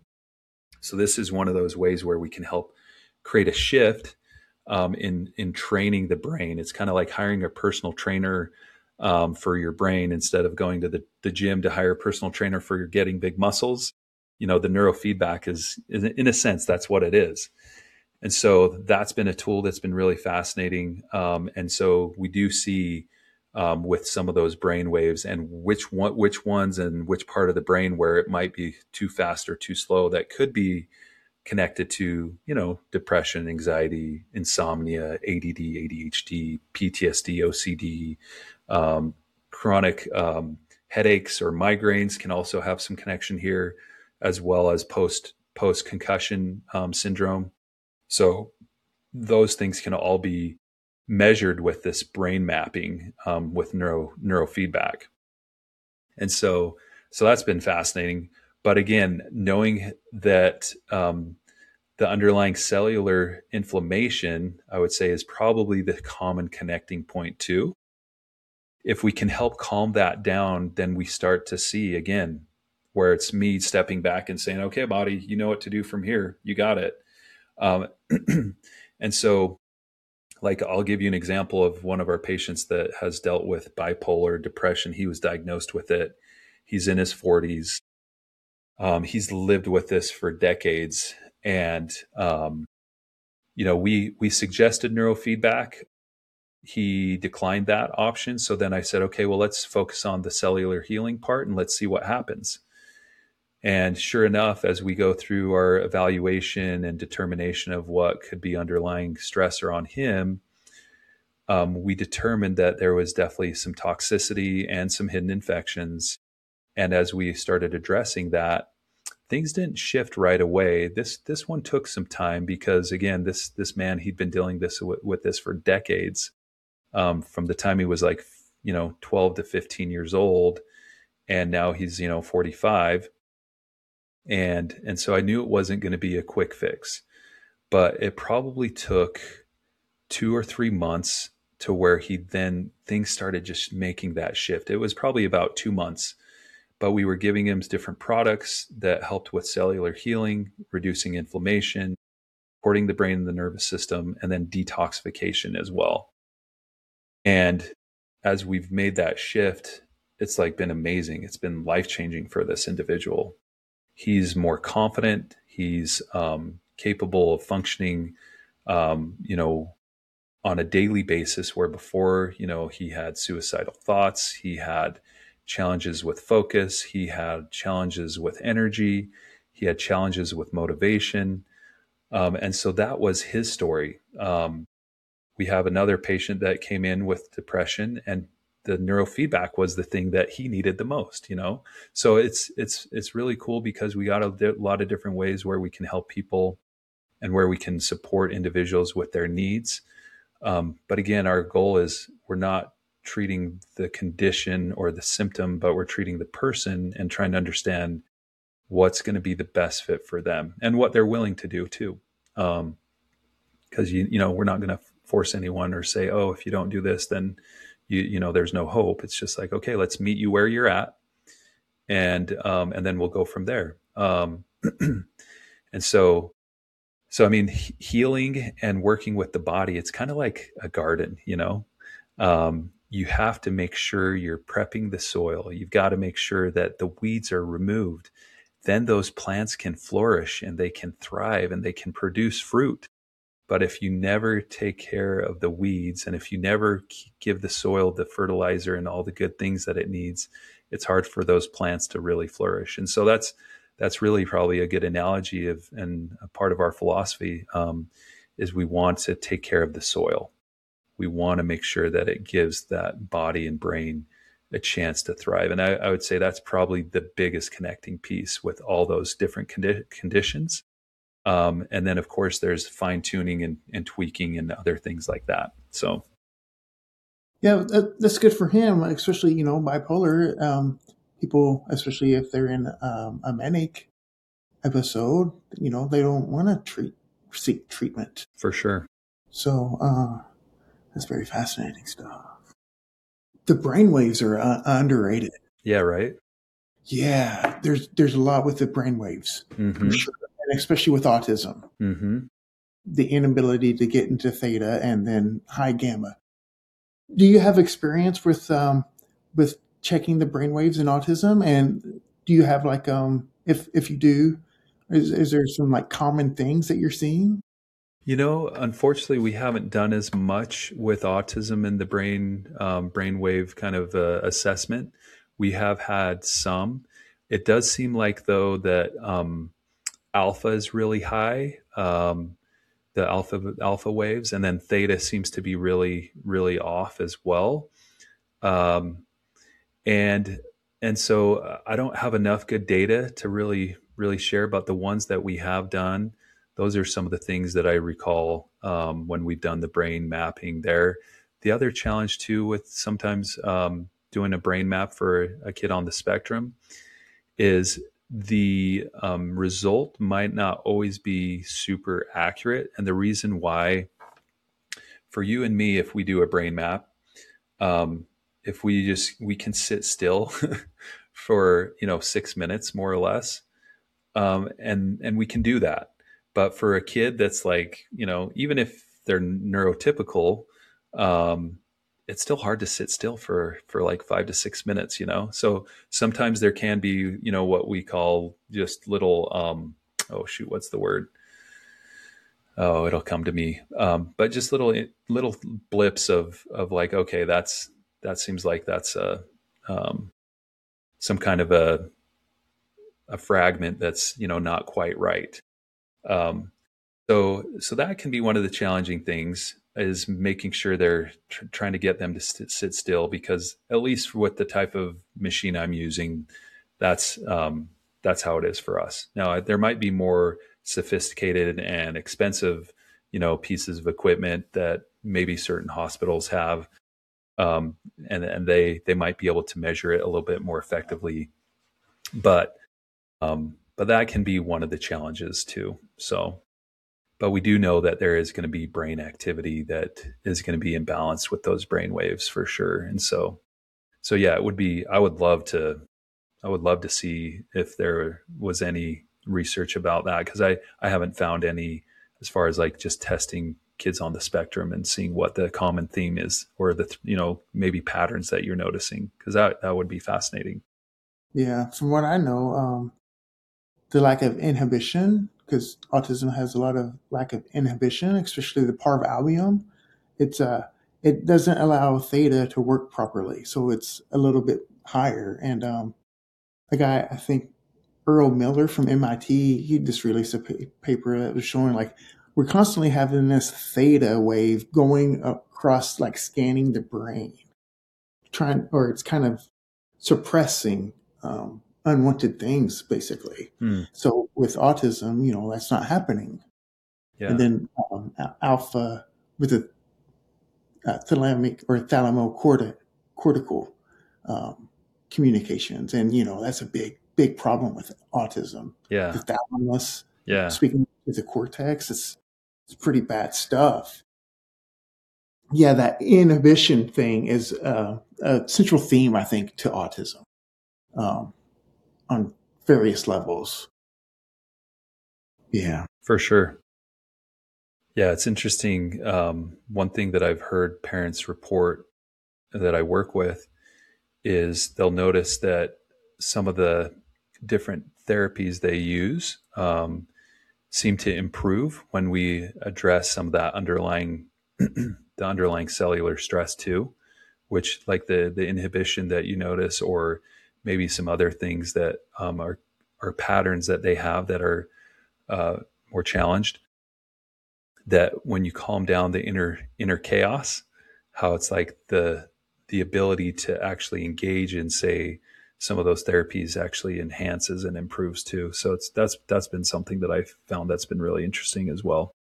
B: so this is one of those ways where we can help create a shift um, in in training the brain. It's kind of like hiring a personal trainer um, for your brain instead of going to the, the gym to hire a personal trainer for your getting big muscles. You know, the neurofeedback is, in a sense, that's what it is. And so that's been a tool that's been really fascinating. Um, and so we do see um, with some of those brain waves and which one, which ones and which part of the brain where it might be too fast or too slow, that could be connected to, you know, depression, anxiety, insomnia, A D D, A D H D, P T S D, O C D, um, chronic um, headaches or migraines can also have some connection here, as well as post post concussion um, syndrome. So those things can all be measured with this brain mapping um, with neuro neurofeedback. And so, so that's been fascinating. But again, knowing that um, the underlying cellular inflammation, I would say, is probably the common connecting point too. If we can help calm that down, then we start to see again where it's me stepping back and saying, okay, body, you know what to do from here. You got it. Um, and so, like, I'll give you an example of one of our patients that has dealt with bipolar depression. He was diagnosed with it. He's in his forties. Um, he's lived with this for decades. And, um, you know, we, we suggested neurofeedback. He declined that option. So then I said, okay, well, let's focus on the cellular healing part and let's see what happens. And sure enough, as we go through our evaluation and determination of what could be underlying stressor on him, um, we determined that there was definitely some toxicity and some hidden infections. And as we started addressing that, things didn't shift right away. This this one took some time because, again, this this man, he'd been dealing this with, with this for decades, um, from the time he was like, you know, twelve to fifteen years old, and now he's, you know, forty-five. And and so I knew it wasn't going to be a quick fix, but it probably took two or three months to where he then things started just making that shift. It was probably about two months, but we were giving him different products that helped with cellular healing, reducing inflammation, supporting the brain and the nervous system, and then detoxification as well. And as we've made that shift, it's like been amazing. It's been life-changing for this individual. He's more confident. He's um, capable of functioning, um, you know, on a daily basis, where before, you know, he had suicidal thoughts, he had challenges with focus, he had challenges with energy, he had challenges with motivation. Um, and so that was his story. Um, we have another patient that came in with depression, and the neurofeedback was the thing that he needed the most, you know? So it's, it's, it's really cool because we got a di- lot of different ways where we can help people and where we can support individuals with their needs. Um, but again, our goal is we're not treating the condition or the symptom, but we're treating the person and trying to understand what's going to be the best fit for them and what they're willing to do too. Um, cause you, you know, we're not going to force anyone or say, oh, if you don't do this, then you, you know, there's no hope. It's just like, okay, let's meet you where you're at. And, um, and then we'll go from there. Um, and so, so, I mean, he- healing and working with the body, it's kind of like a garden, you know. Um, you have to make sure you're prepping the soil. You've got to make sure that the weeds are removed. Then those plants can flourish and they can thrive and they can produce fruit. But if you never take care of the weeds and if you never give the soil the fertilizer and all the good things that it needs, it's hard for those plants to really flourish. And so that's that's really probably a good analogy of, and a part of our philosophy, um, is we want to take care of the soil. We want to make sure that it gives that body and brain a chance to thrive. And I, I would say that's probably the biggest connecting piece with all those different condi- conditions. Um, and then, of course, there's fine tuning and, and tweaking and other things like that. So,
A: Yeah, that, that's good for him, especially, you know, bipolar. Um, people, especially if they're in um, a manic episode, you know, they don't want to treat seek treatment.
B: for sure.
A: So uh, that's very fascinating stuff. The brainwaves are uh, underrated.
B: Yeah, right.
A: Yeah, there's there's a lot with the brainwaves
B: Mm-hmm.
A: for sure, and especially with autism,
B: Mm-hmm.
A: the inability to get into theta and then high gamma. Do you have experience with um, with checking the brainwaves in autism? And do you have like um, if if you do, is is there some like common things that you're seeing?
B: You know, unfortunately, we haven't done as much with autism and the brain um, brainwave kind of uh, assessment. We have had some. It does seem like though that um, alpha is really high, um, the alpha alpha waves, and then theta seems to be really really off as well. Um, and and so uh, I don't have enough good data to really really share, but the ones that we have done, those are some of the things that I recall um, when we've done the brain mapping there. The other challenge too with sometimes um, doing a brain map for a kid on the spectrum is the um, result might not always be super accurate. And the reason why, for you and me, if we do a brain map, um, if we just we can sit still for you know six minutes more or less, um, and and we can do that. But for a kid that's like you know even if they're neurotypical, um, it's still hard to sit still for for like five to six minutes. You know, so sometimes there can be you know what we call just little um, oh shoot, what's the word? Oh, it'll come to me. Um, but just little little blips of of like, okay, that's that seems like that's a um, some kind of a a fragment that's you know not quite right. Um, so so that can be one of the challenging things is making sure they're tr- trying to get them to st- sit still because at least with the type of machine I'm using, that's um, that's how it is for us. Now there might be more sophisticated and expensive, you know, pieces of equipment that maybe certain hospitals have, um, and and they they might be able to measure it a little bit more effectively, but um, but that can be one of the challenges too. So but we do know that there is going to be brain activity that is going to be imbalanced with those brain waves for sure. And so, so yeah, it would be, I would love to, I would love to see if there was any research about that. Cause I, I haven't found any as far as like just testing kids on the spectrum and seeing what the common theme is or the, you know, maybe patterns that you're noticing. Cause that, that would be fascinating.
A: Yeah, from what I know, um, the lack of inhibition because autism has a lot of lack of inhibition, especially the parvalbuum. It's uh, it doesn't allow theta to work properly, so it's a little bit higher. And um, a guy, I think Earl Miller from M I T, he just released a pa- paper that was showing like we're constantly having this theta wave going across, like scanning the brain, trying, or it's kind of suppressing um, unwanted things, basically.
B: Hmm.
A: So with autism, you know, that's not happening.
B: Yeah.
A: And then um, alpha with the uh, thalamic or thalamocortical um, communications, and you know that's a big, big problem with autism.
B: Yeah.
A: The thalamus,
B: Yeah.
A: speaking to the cortex, it's it's pretty bad stuff. Yeah, that inhibition thing is uh, a central theme, I think, to autism um, on various levels. Yeah.
B: For sure. Yeah, it's interesting. Um, one thing that I've heard parents report that I work with is they'll notice that some of the different therapies they use um, seem to improve when we address some of that underlying the underlying cellular stress too, which like the the inhibition that you notice, or maybe some other things that um, are are patterns that they have that are uh, more challenged. That when you calm down the inner inner chaos, how it's like the the ability to actually engage in, say, some of those therapies actually enhances and improves too. So it's that's that's been something that I've found that's been really interesting as well.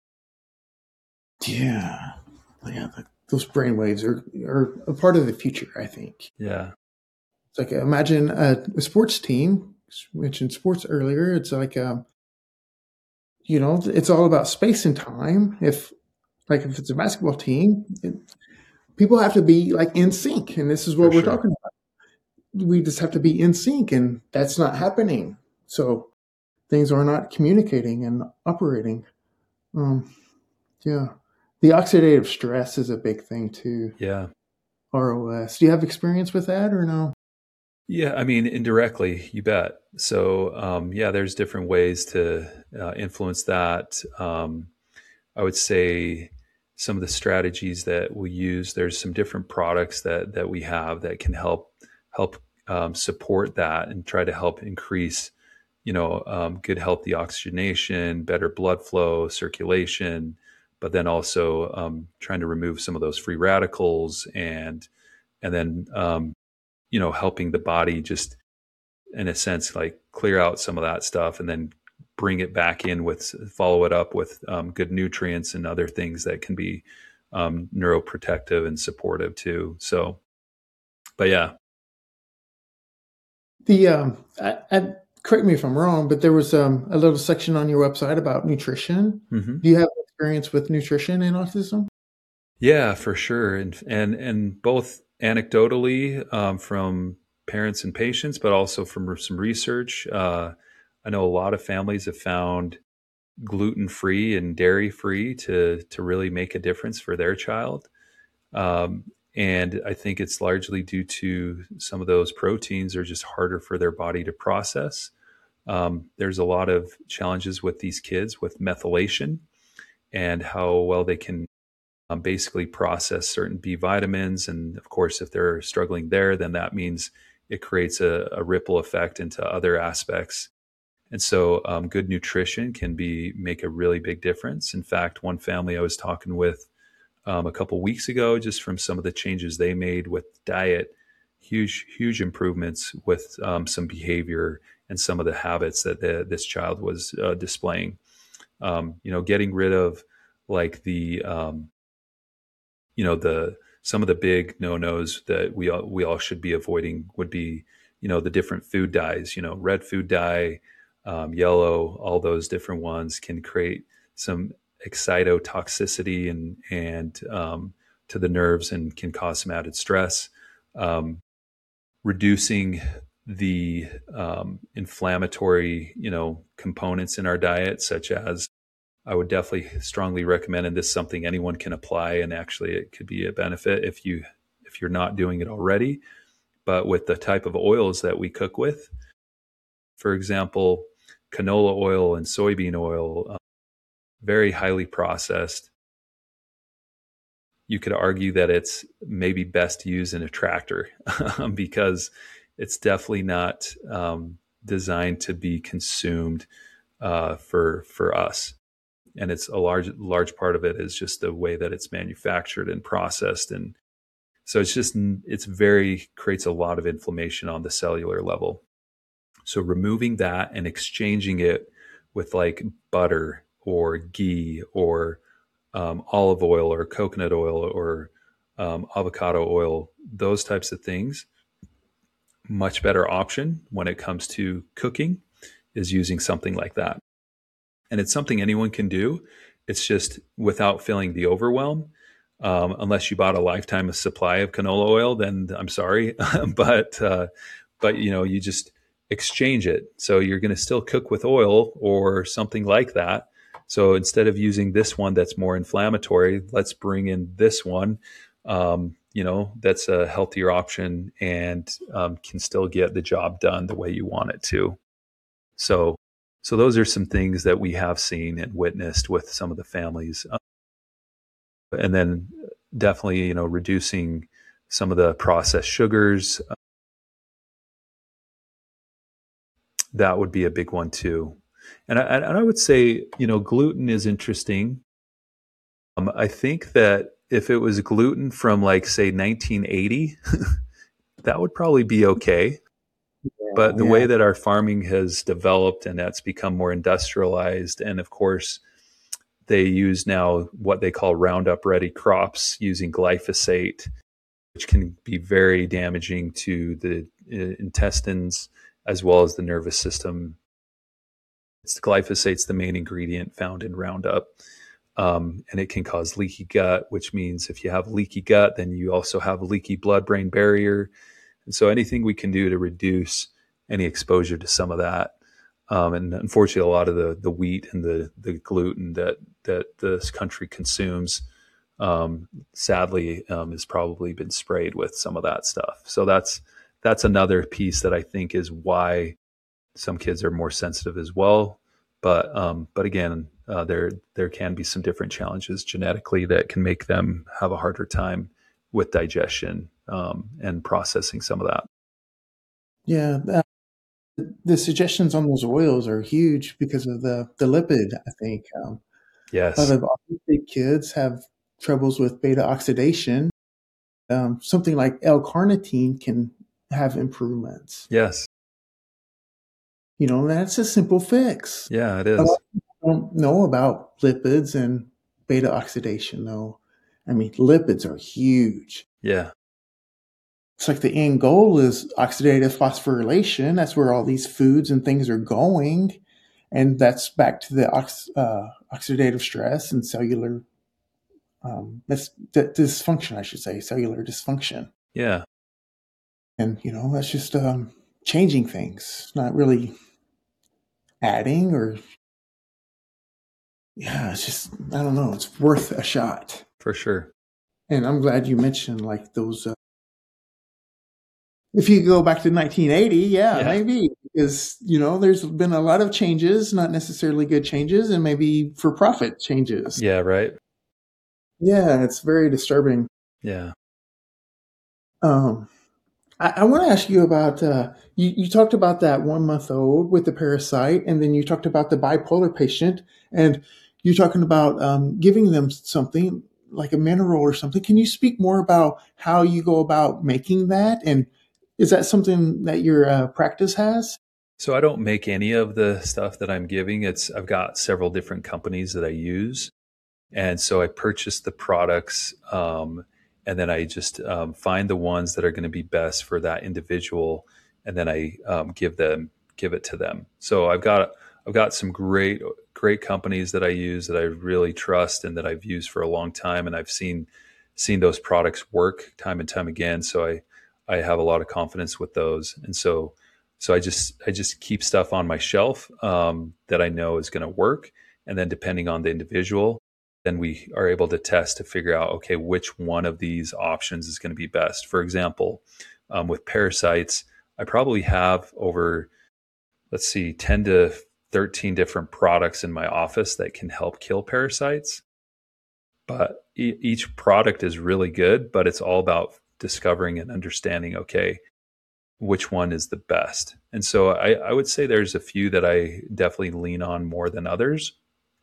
A: Yeah. Yeah. the- Those brain waves are, are a part of the future, I think.
B: Yeah.
A: It's like imagine a, a sports team. You mentioned sports earlier. It's like um, you know, it's all about space and time. If like if it's a basketball team, it, people have to be like in sync, and this is what
B: For
A: we're
B: sure.
A: talking about. We just have to be in sync, and that's not happening. So things are not communicating and operating. Um, yeah, the oxidative stress is a big thing too.
B: Yeah.
A: R O S. Do you have experience with that or no?
B: Yeah, I mean, indirectly, you bet. So, um, yeah, there's different ways to uh, influence that. Um, I would say some of the strategies that we use. There's some different products that that we have that can help help um, support that and try to help increase, you know, um, good healthy oxygenation, better blood flow, circulation, but then also um, trying to remove some of those free radicals and and then um, you know helping the body just in a sense like clear out some of that stuff and then bring it back in with follow it up with um, good nutrients and other things that can be um, neuroprotective and supportive too. So, but yeah.
A: The um, I, I, correct me if I'm wrong, but there was um, a little section on your website about nutrition.
B: Mm-hmm.
A: Do you have experience with nutrition and autism?
B: Yeah, for sure. And, and, and both anecdotally um, from parents and patients, but also from some research. Uh, I know a lot of families have found gluten-free and dairy-free to, to really make a difference for their child. Um, and I think it's largely due to some of those proteins are just harder for their body to process. Um, there's a lot of challenges with these kids with methylation and how well they can um, basically process certain B vitamins. And of course, if they're struggling there, then that means it creates a, a ripple effect into other aspects. And so um, good nutrition can be make a really big difference. In fact, one family I was talking with um, a couple weeks ago, just from some of the changes they made with diet, huge, huge improvements with um, some behavior and some of the habits that the, this child was uh, displaying. Um, you know, getting rid of like the, um, you know, the some of the big no-nos that we all, we all should be avoiding would be, you know, the different food dyes. You know, red food dye, um, yellow, all those different ones can create some excitotoxicity and and um, to the nerves and can cause some added stress. Um, reducing the um, inflammatory, you know, components in our diet, such as I would definitely strongly recommend, and this is something anyone can apply, and actually it could be a benefit if you if you're not doing it already. But with the type of oils that we cook with, for example, canola oil and soybean oil, uh, very highly processed. You could argue that it's maybe best used in a tractor because it's definitely not um, designed to be consumed uh, for for us. And it's a large large part of it is just the way that it's manufactured and processed, and so it's just it's very creates a lot of inflammation on the cellular level. So removing that and exchanging it with like butter or ghee or um, olive oil or coconut oil or um, avocado oil, those types of things, much better option when it comes to cooking is using something like that. And it's something anyone can do. It's just without feeling the overwhelm. Um, unless you bought a lifetime supply of canola oil, then I'm sorry, but uh, but you know you just exchange it. So you're going to still cook with oil or something like that. So instead of using this one that's more inflammatory, let's bring in this one. Um, you know that's a healthier option and um, can still get the job done the way you want it to. So so those are some things that we have seen and witnessed with some of the families. And then definitely, you know, reducing some of the processed sugars. That would be a big one too. And I, and I would say, you know, gluten is interesting. Um, I think that if it was gluten from like, say, nineteen eighty, that would probably be okay.
A: Yeah,
B: But the
A: yeah.
B: way that our farming has developed and that's become more industrialized, and of course, they use now what they call Roundup Ready crops using glyphosate, which can be very damaging to the uh, intestines as well as the nervous system. It's glyphosate's the main ingredient found in Roundup, um, and it can cause leaky gut, which means if you have leaky gut, then you also have a leaky blood-brain barrier. And so anything we can do to reduce any exposure to some of that. Um, and unfortunately, a lot of the the wheat and the the gluten that that this country consumes, um, sadly, um, has probably been sprayed with some of that stuff. So that's that's another piece that I think is why some kids are more sensitive as well. But um, but again, uh, there there can be some different challenges genetically that can make them have a harder time with digestion um, and processing some of that.
A: Yeah, uh, the suggestions on those oils are huge because of the the lipid, I think. Um, a lot
B: Yes.
A: of autistic kids have troubles with beta oxidation. Um, something like L-carnitine can have improvements.
B: Yes.
A: You know, that's a simple fix.
B: Yeah, it
A: A lot
B: is.
A: of people don't know about lipids and beta oxidation, though. I mean, lipids are huge.
B: Yeah.
A: It's like the end goal is oxidative phosphorylation. That's where all these foods and things are going. And that's back to the ox, uh, oxidative stress and cellular um, that's d- dysfunction, I should say, cellular dysfunction.
B: Yeah.
A: And, you know, that's just um, changing things, not really adding or, yeah, it's just, I don't know, it's worth a shot.
B: For sure.
A: And I'm glad you mentioned like those. Uh, if you go back to nineteen eighty, yeah,
B: Yeah.
A: maybe because you know there's been a lot of changes, not necessarily good changes, and maybe for profit changes.
B: Yeah. Right.
A: Yeah, it's very disturbing.
B: Yeah.
A: Um, I, I want to ask you about. Uh, you, you talked about that one month old with the parasite, and then you talked about the bipolar patient, and you're talking about um, giving them something like a mineral or something. Can you speak more about how you go about making that and is that something that your uh, practice has?
B: So I don't make any of the stuff that I'm giving. It's I've got several different companies that I use, and so I purchase the products, um, and then I just um, find the ones that are going to be best for that individual, and then I um, give them give it to them. So I've got I've got some great great companies that I use that I really trust and that I've used for a long time, and I've seen seen those products work time and time again. So I I have a lot of confidence with those, and so so I just I just keep stuff on my shelf um, that I know is going to work, and then depending on the individual, then we are able to test to figure out okay which one of these options is going to be best. For example, um, with parasites, I probably have over let's see ten to thirteen different products in my office that can help kill parasites. But e- each product is really good, but it's all about discovering and understanding, okay, which one is the best. And so I, I would say there's a few that I definitely lean on more than others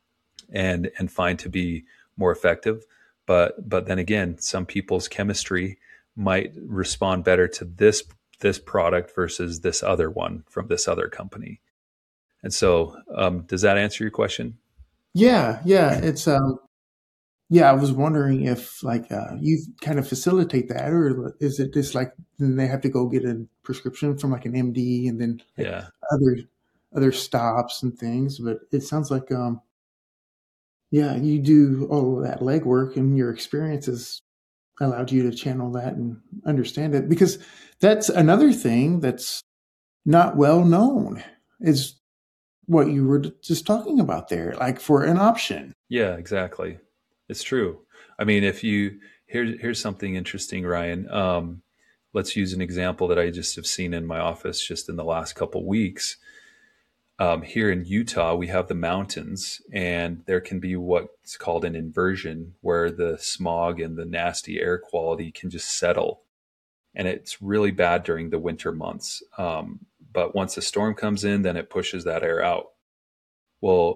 B: and and find to be more effective. But but then again, some people's chemistry might respond better to this this product versus this other one from this other company. And so, um, does that answer your question?
A: Yeah, yeah. It's um yeah, I was wondering if like uh you kind of facilitate that, or is it just like then they have to go get a prescription from like an M D and then like
B: Yeah.
A: other other stops and things. But it sounds like um yeah, you do all of that legwork and your experiences allowed you to channel that and understand it, because that's another thing that's not well known is what you were just talking about there, like for an option.
B: Yeah, exactly. It's true. I mean, if you here's here's something interesting, Ryan. Um, let's use an example that I just have seen in my office just in the last couple weeks. Um, here in Utah, we have the mountains, and there can be what's called an inversion, where the smog and the nasty air quality can just settle, and it's really bad during the winter months. Um, but once a storm comes in, then it pushes that air out. Well,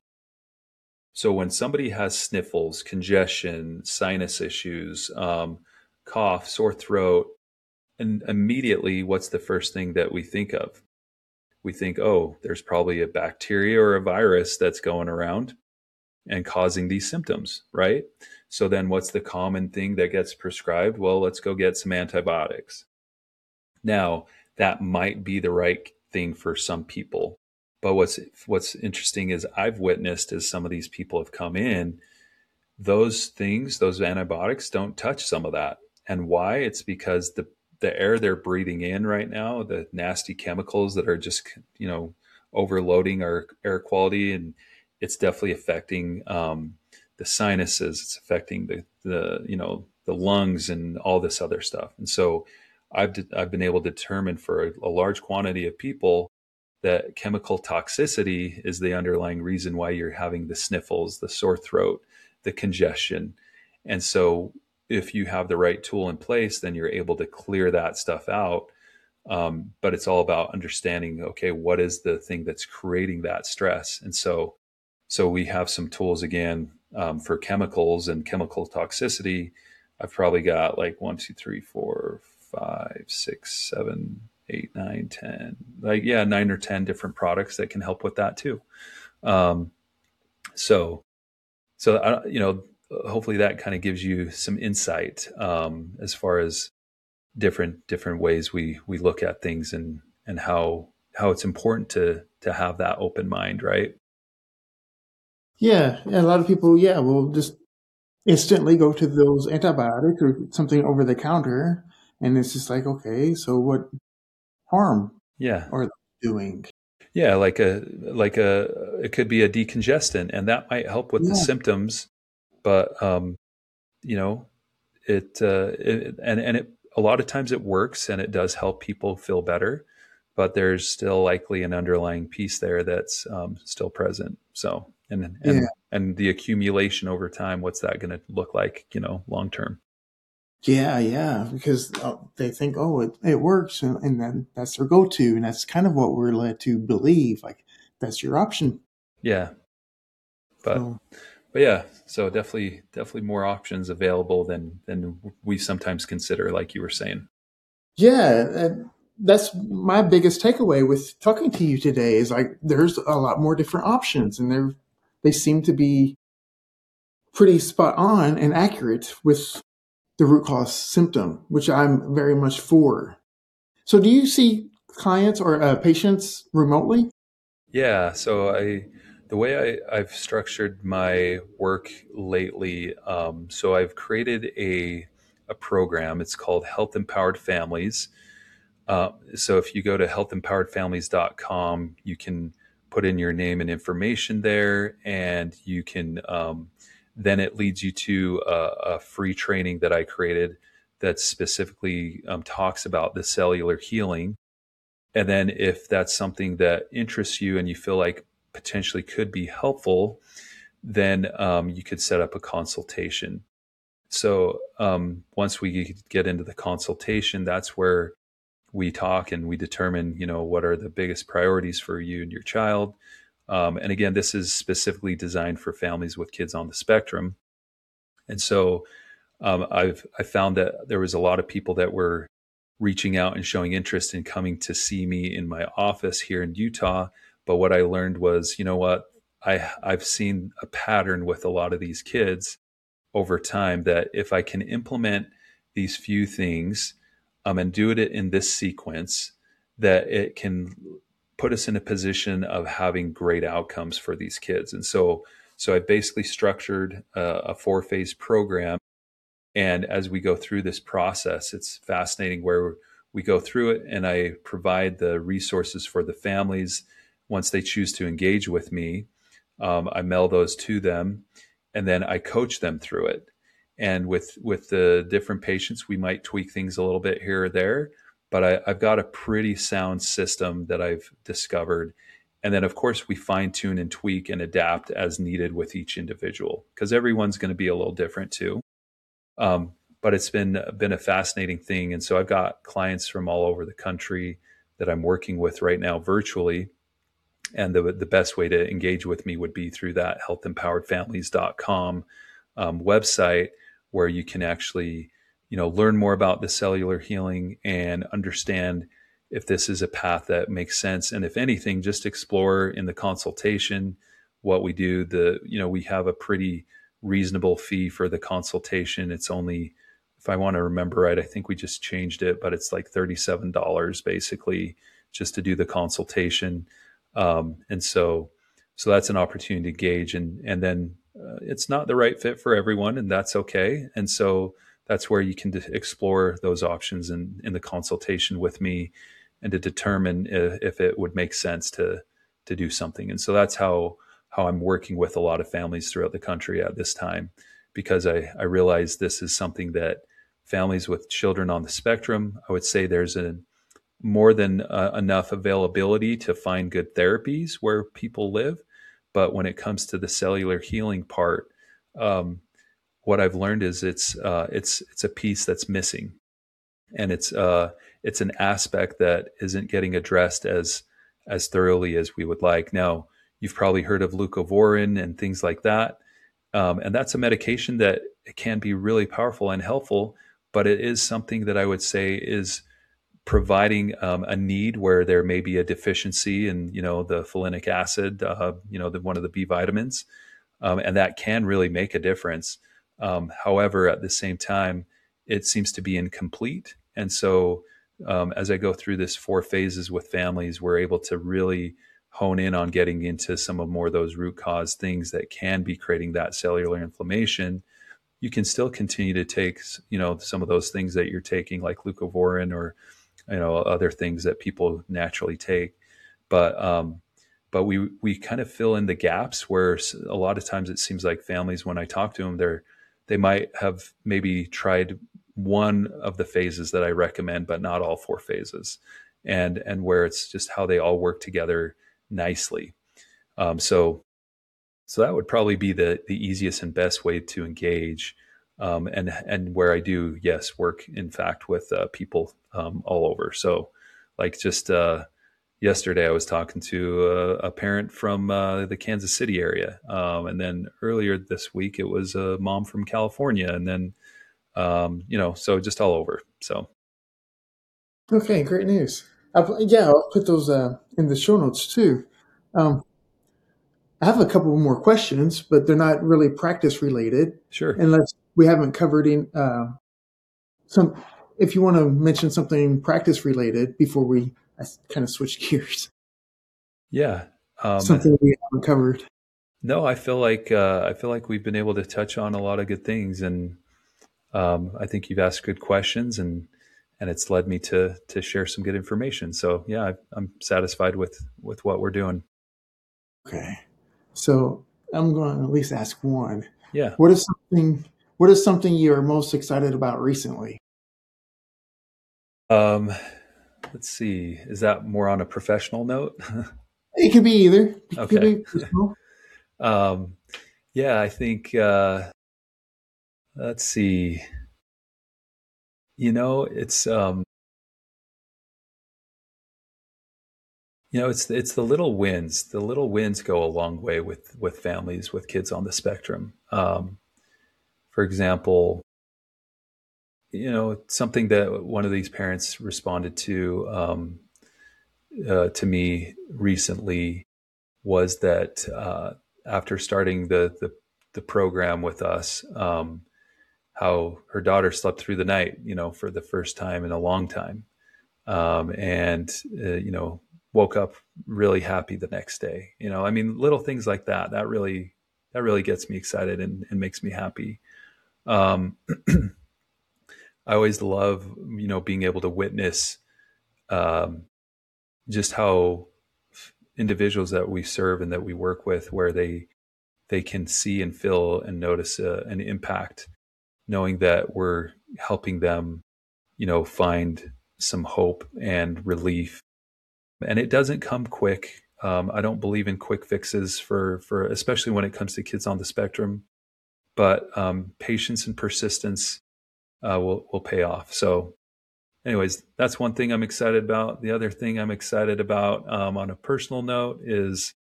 B: so when somebody has sniffles, congestion, sinus issues, um, cough, sore throat, and immediately, what's the first thing that we think of? We think, oh, there's probably a bacteria or a virus that's going around and causing these symptoms, right? So then what's the common thing that gets prescribed? Well, let's go get some antibiotics. Now, that might be the right thing for some people. But what's what's interesting is I've witnessed as some of these people have come in, those things, those antibiotics don't touch some of that. And why? It's because the the air they're breathing in right now, the nasty chemicals that are just, you know, overloading our air quality, and it's definitely affecting um, the sinuses. It's affecting the the you know the lungs and all this other stuff. And so, I've I've been able to determine for a, a large quantity of people that chemical toxicity is the underlying reason why you're having the sniffles, the sore throat, the congestion. And so if you have the right tool in place, then you're able to clear that stuff out. Um, but it's all about understanding, okay, what is the thing that's creating that stress? And so, so we have some tools again um, for chemicals and chemical toxicity. I've probably got like one, two, three, four, five, six, seven, eight, nine, ten, like, yeah, nine or ten different products that can help with that too. Um, so, so I, you know, hopefully that kind of gives you some insight um, as far as different different ways we we look at things, and and how how it's important to to have that open mind, right?
A: Yeah, yeah, a lot of people, yeah, will just instantly go to those antibiotics or something over the counter, and it's just like, okay, so what harm
B: Yeah,
A: are they doing?
B: yeah, like a like a it could be a decongestant, and that might help with the
A: Yeah,
B: symptoms, but um, you know, it, uh, it and and it a lot of times it works and it does help people feel better, but there's still likely an underlying piece there that's um, still present. So and
A: yeah,
B: and and the accumulation over time, what's that going to look like, you know, long term?
A: yeah, yeah, because uh, they think, oh, it, it works, and, and then that's their go-to, and that's kind of what we're led to believe, like that's your option.
B: Yeah, but
A: So
B: but yeah, so definitely definitely more options available than than we sometimes consider, like you were saying.
A: yeah, and that's my biggest takeaway with talking to you today is like there's a lot more different options, and they're they seem to be pretty spot on and accurate with the root cause symptom, which I'm very much for. So, do you see clients or uh, patients remotely?
B: Yeah, so I the way I, I've structured my work lately, um, so I've created a a program. It's called Health Empowered Families. Uh, so if you go to health empowered families dot com, you can put in your name and information there, and you can um, then it leads you to a, a free training that I created that specifically um, talks about the cellular healing. And then if that's something that interests you and you feel like potentially could be helpful, then um, you could set up a consultation. So um, once we get into the consultation, that's where we talk and we determine, you know, what are the biggest priorities for you and your child. Um, and again, this is specifically designed for families with kids on the spectrum. And so um, I've I found that there was a lot of people that were reaching out and showing interest in coming to see me in my office here in Utah. But what I learned was, you know what, I I've seen a pattern with a lot of these kids over time that if I can implement these few things um, and do it in this sequence, that it can put us in a position of having great outcomes for these kids. And so, so I basically structured a, a four phase program. And as we go through this process, it's fascinating where we go through it and I provide the resources for the families. Once they choose to engage with me, um, I mail those to them and then I coach them through it. And with, with the different patients, we might tweak things a little bit here or there, but I, I've got a pretty sound system that I've discovered. And then of course we fine tune and tweak and adapt as needed with each individual because everyone's going to be a little different too. Um, but it's been been a fascinating thing. And so I've got clients from all over the country that I'm working with right now virtually. And the, the best way to engage with me would be through that health empowered families dot com um, website where you can actually, you know, learn more about the cellular healing and understand if this is a path that makes sense. And if anything, just explore in the consultation what we do. The, you know, we have a pretty reasonable fee for the consultation. It's only, if I want to remember right, I think we just changed it, but it's like thirty-seven dollars basically just to do the consultation. Um, and so, so that's an opportunity to gauge and, and then uh, it's not the right fit for everyone and that's okay. And so that's where you can de- explore those options in, in the consultation with me and to determine if, if it would make sense to, to do something. And so that's how, how I'm working with a lot of families throughout the country at this time, because I, I realize this is something that families with children on the spectrum, I would say there's a more than uh, enough availability to find good therapies where people live. But when it comes to the cellular healing part, um, what I've learned is it's uh, it's it's a piece that's missing, and it's uh, it's an aspect that isn't getting addressed as as thoroughly as we would like. Now, you've probably heard of leucovorin and things like that, um, and that's a medication that it can be really powerful and helpful. But it is something that I would say is providing um, a need where there may be a deficiency in, you know, the folinic acid, uh, you know, the, one of the B vitamins, um, and that can really make a difference. Um, however, at the same time, it seems to be incomplete. And so um, as I go through this four phases with families, we're able to really hone in on getting into some of more of those root cause things that can be creating that cellular inflammation. You can still continue to take, you know, some of those things that you're taking like leucovorin or, you know, other things that people naturally take. But, um, but we, we kind of fill in the gaps where a lot of times it seems like families, when I talk to them, they're, they might have maybe tried one of the phases that I recommend, but not all four phases. And, and where it's just how they all work together nicely. Um, so, so that would probably be the, the easiest and best way to engage. Um, and, and where I do, yes, work in fact with uh, people um, all over. So like just uh, yesterday I was talking to a, a parent from uh, the Kansas City area. Um, and then earlier this week, it was a mom from California. And then, um, you know, so just all over. So.
A: Okay, great news. I'll, yeah, I'll put those uh, in the show notes too. Um, I have a couple more questions, but they're not really practice related.
B: Sure.
A: Unless we haven't covered in uh, some, if you want to mention something practice related before we I kind of switch gears.
B: Yeah.
A: Um, something we haven't covered.
B: No, I feel like, uh, I feel like we've been able to touch on a lot of good things, and um, I think you've asked good questions, and, and it's led me to, to share some good information. So yeah, I, I'm satisfied with, with what we're doing.
A: Okay. So I'm going to at least ask one.
B: Yeah.
A: What is something, what is something you're most excited about recently?
B: Um, let's see. Is that more on a professional note?
A: It could be either. It could
B: Okay.
A: be personal.
B: um, yeah, I think, uh, let's see, you know, it's, um, you know, it's, it's the little wins. The little wins go a long way with, with families, with kids on the spectrum. Um, for example, you know, something that one of these parents responded to, um, uh, to me recently was that, uh, after starting the, the, the program with us, um, how her daughter slept through the night, you know, for the first time in a long time. Um, and, uh, you know, woke up really happy the next day. You know, I mean, little things like that, that really, that really gets me excited and, and makes me happy. Um, I always love, you know, being able to witness, um, just how individuals that we serve and that we work with, where they, they can see and feel and notice uh, an impact, knowing that we're helping them, you know, find some hope and relief. And it doesn't come quick. Um, I don't believe in quick fixes for, for, especially when it comes to kids on the spectrum, but um, patience and persistence uh, will, will pay off. So anyways, that's one thing I'm excited about. The other thing I'm excited about, um, on a personal note, is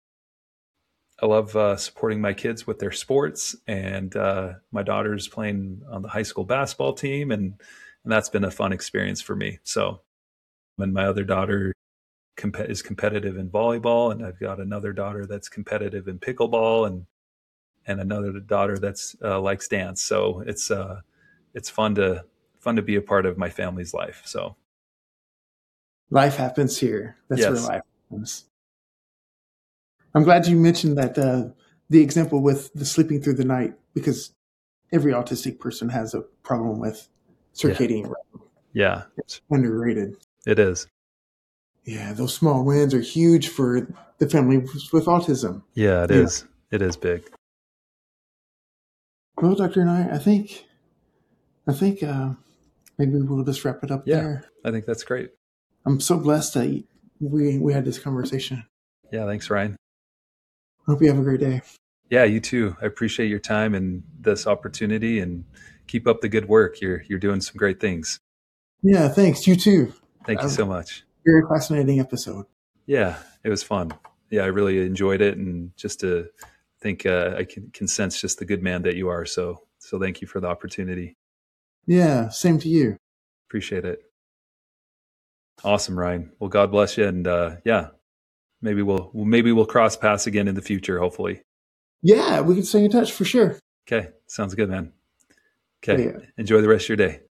B: I love uh, supporting my kids with their sports, and uh, my daughter's playing on the high school basketball team, and, and that's been a fun experience for me. So, and my other daughter comp- is competitive in volleyball, and I've got another daughter that's competitive in pickleball, and and another daughter that's uh, likes dance. So it's uh, it's fun to fun to be a part of my family's life. So
A: Life happens here. That's where
B: yes,
A: life happens. I'm glad you mentioned that uh, the example with the sleeping through the night, because every autistic person has a problem with
B: yeah,
A: circadian rhythm.
B: yeah,
A: It's underrated.
B: it is.
A: Yeah, those small wins are huge for the family with autism.
B: Yeah, it
A: You know,
B: is. It is big.
A: well, Doctor Nye, I think, I think uh, maybe we'll just wrap it up
B: Yeah,
A: there.
B: I think that's great.
A: I'm so blessed that we we had this conversation.
B: Yeah, thanks, Ryan.
A: Hope you have a great day.
B: Yeah, you too. I appreciate your time and this opportunity, and keep up the good work. You're you're doing some great things.
A: Yeah, thanks. You too.
B: Thank you
A: A
B: so much.
A: very fascinating episode.
B: Yeah, it was fun. Yeah, I really enjoyed it, and just to think, uh, I can, can sense just the good man that you are. So so thank you for the opportunity.
A: Yeah, same to you.
B: Appreciate it. Awesome, Ryan. Well, God bless you, and uh, yeah, maybe we'll maybe we'll cross paths again in the future. Hopefully.
A: Yeah, we can stay in touch for sure.
B: Okay, sounds good, man.
A: See
B: Okay,
A: ya.
B: enjoy the rest of your day.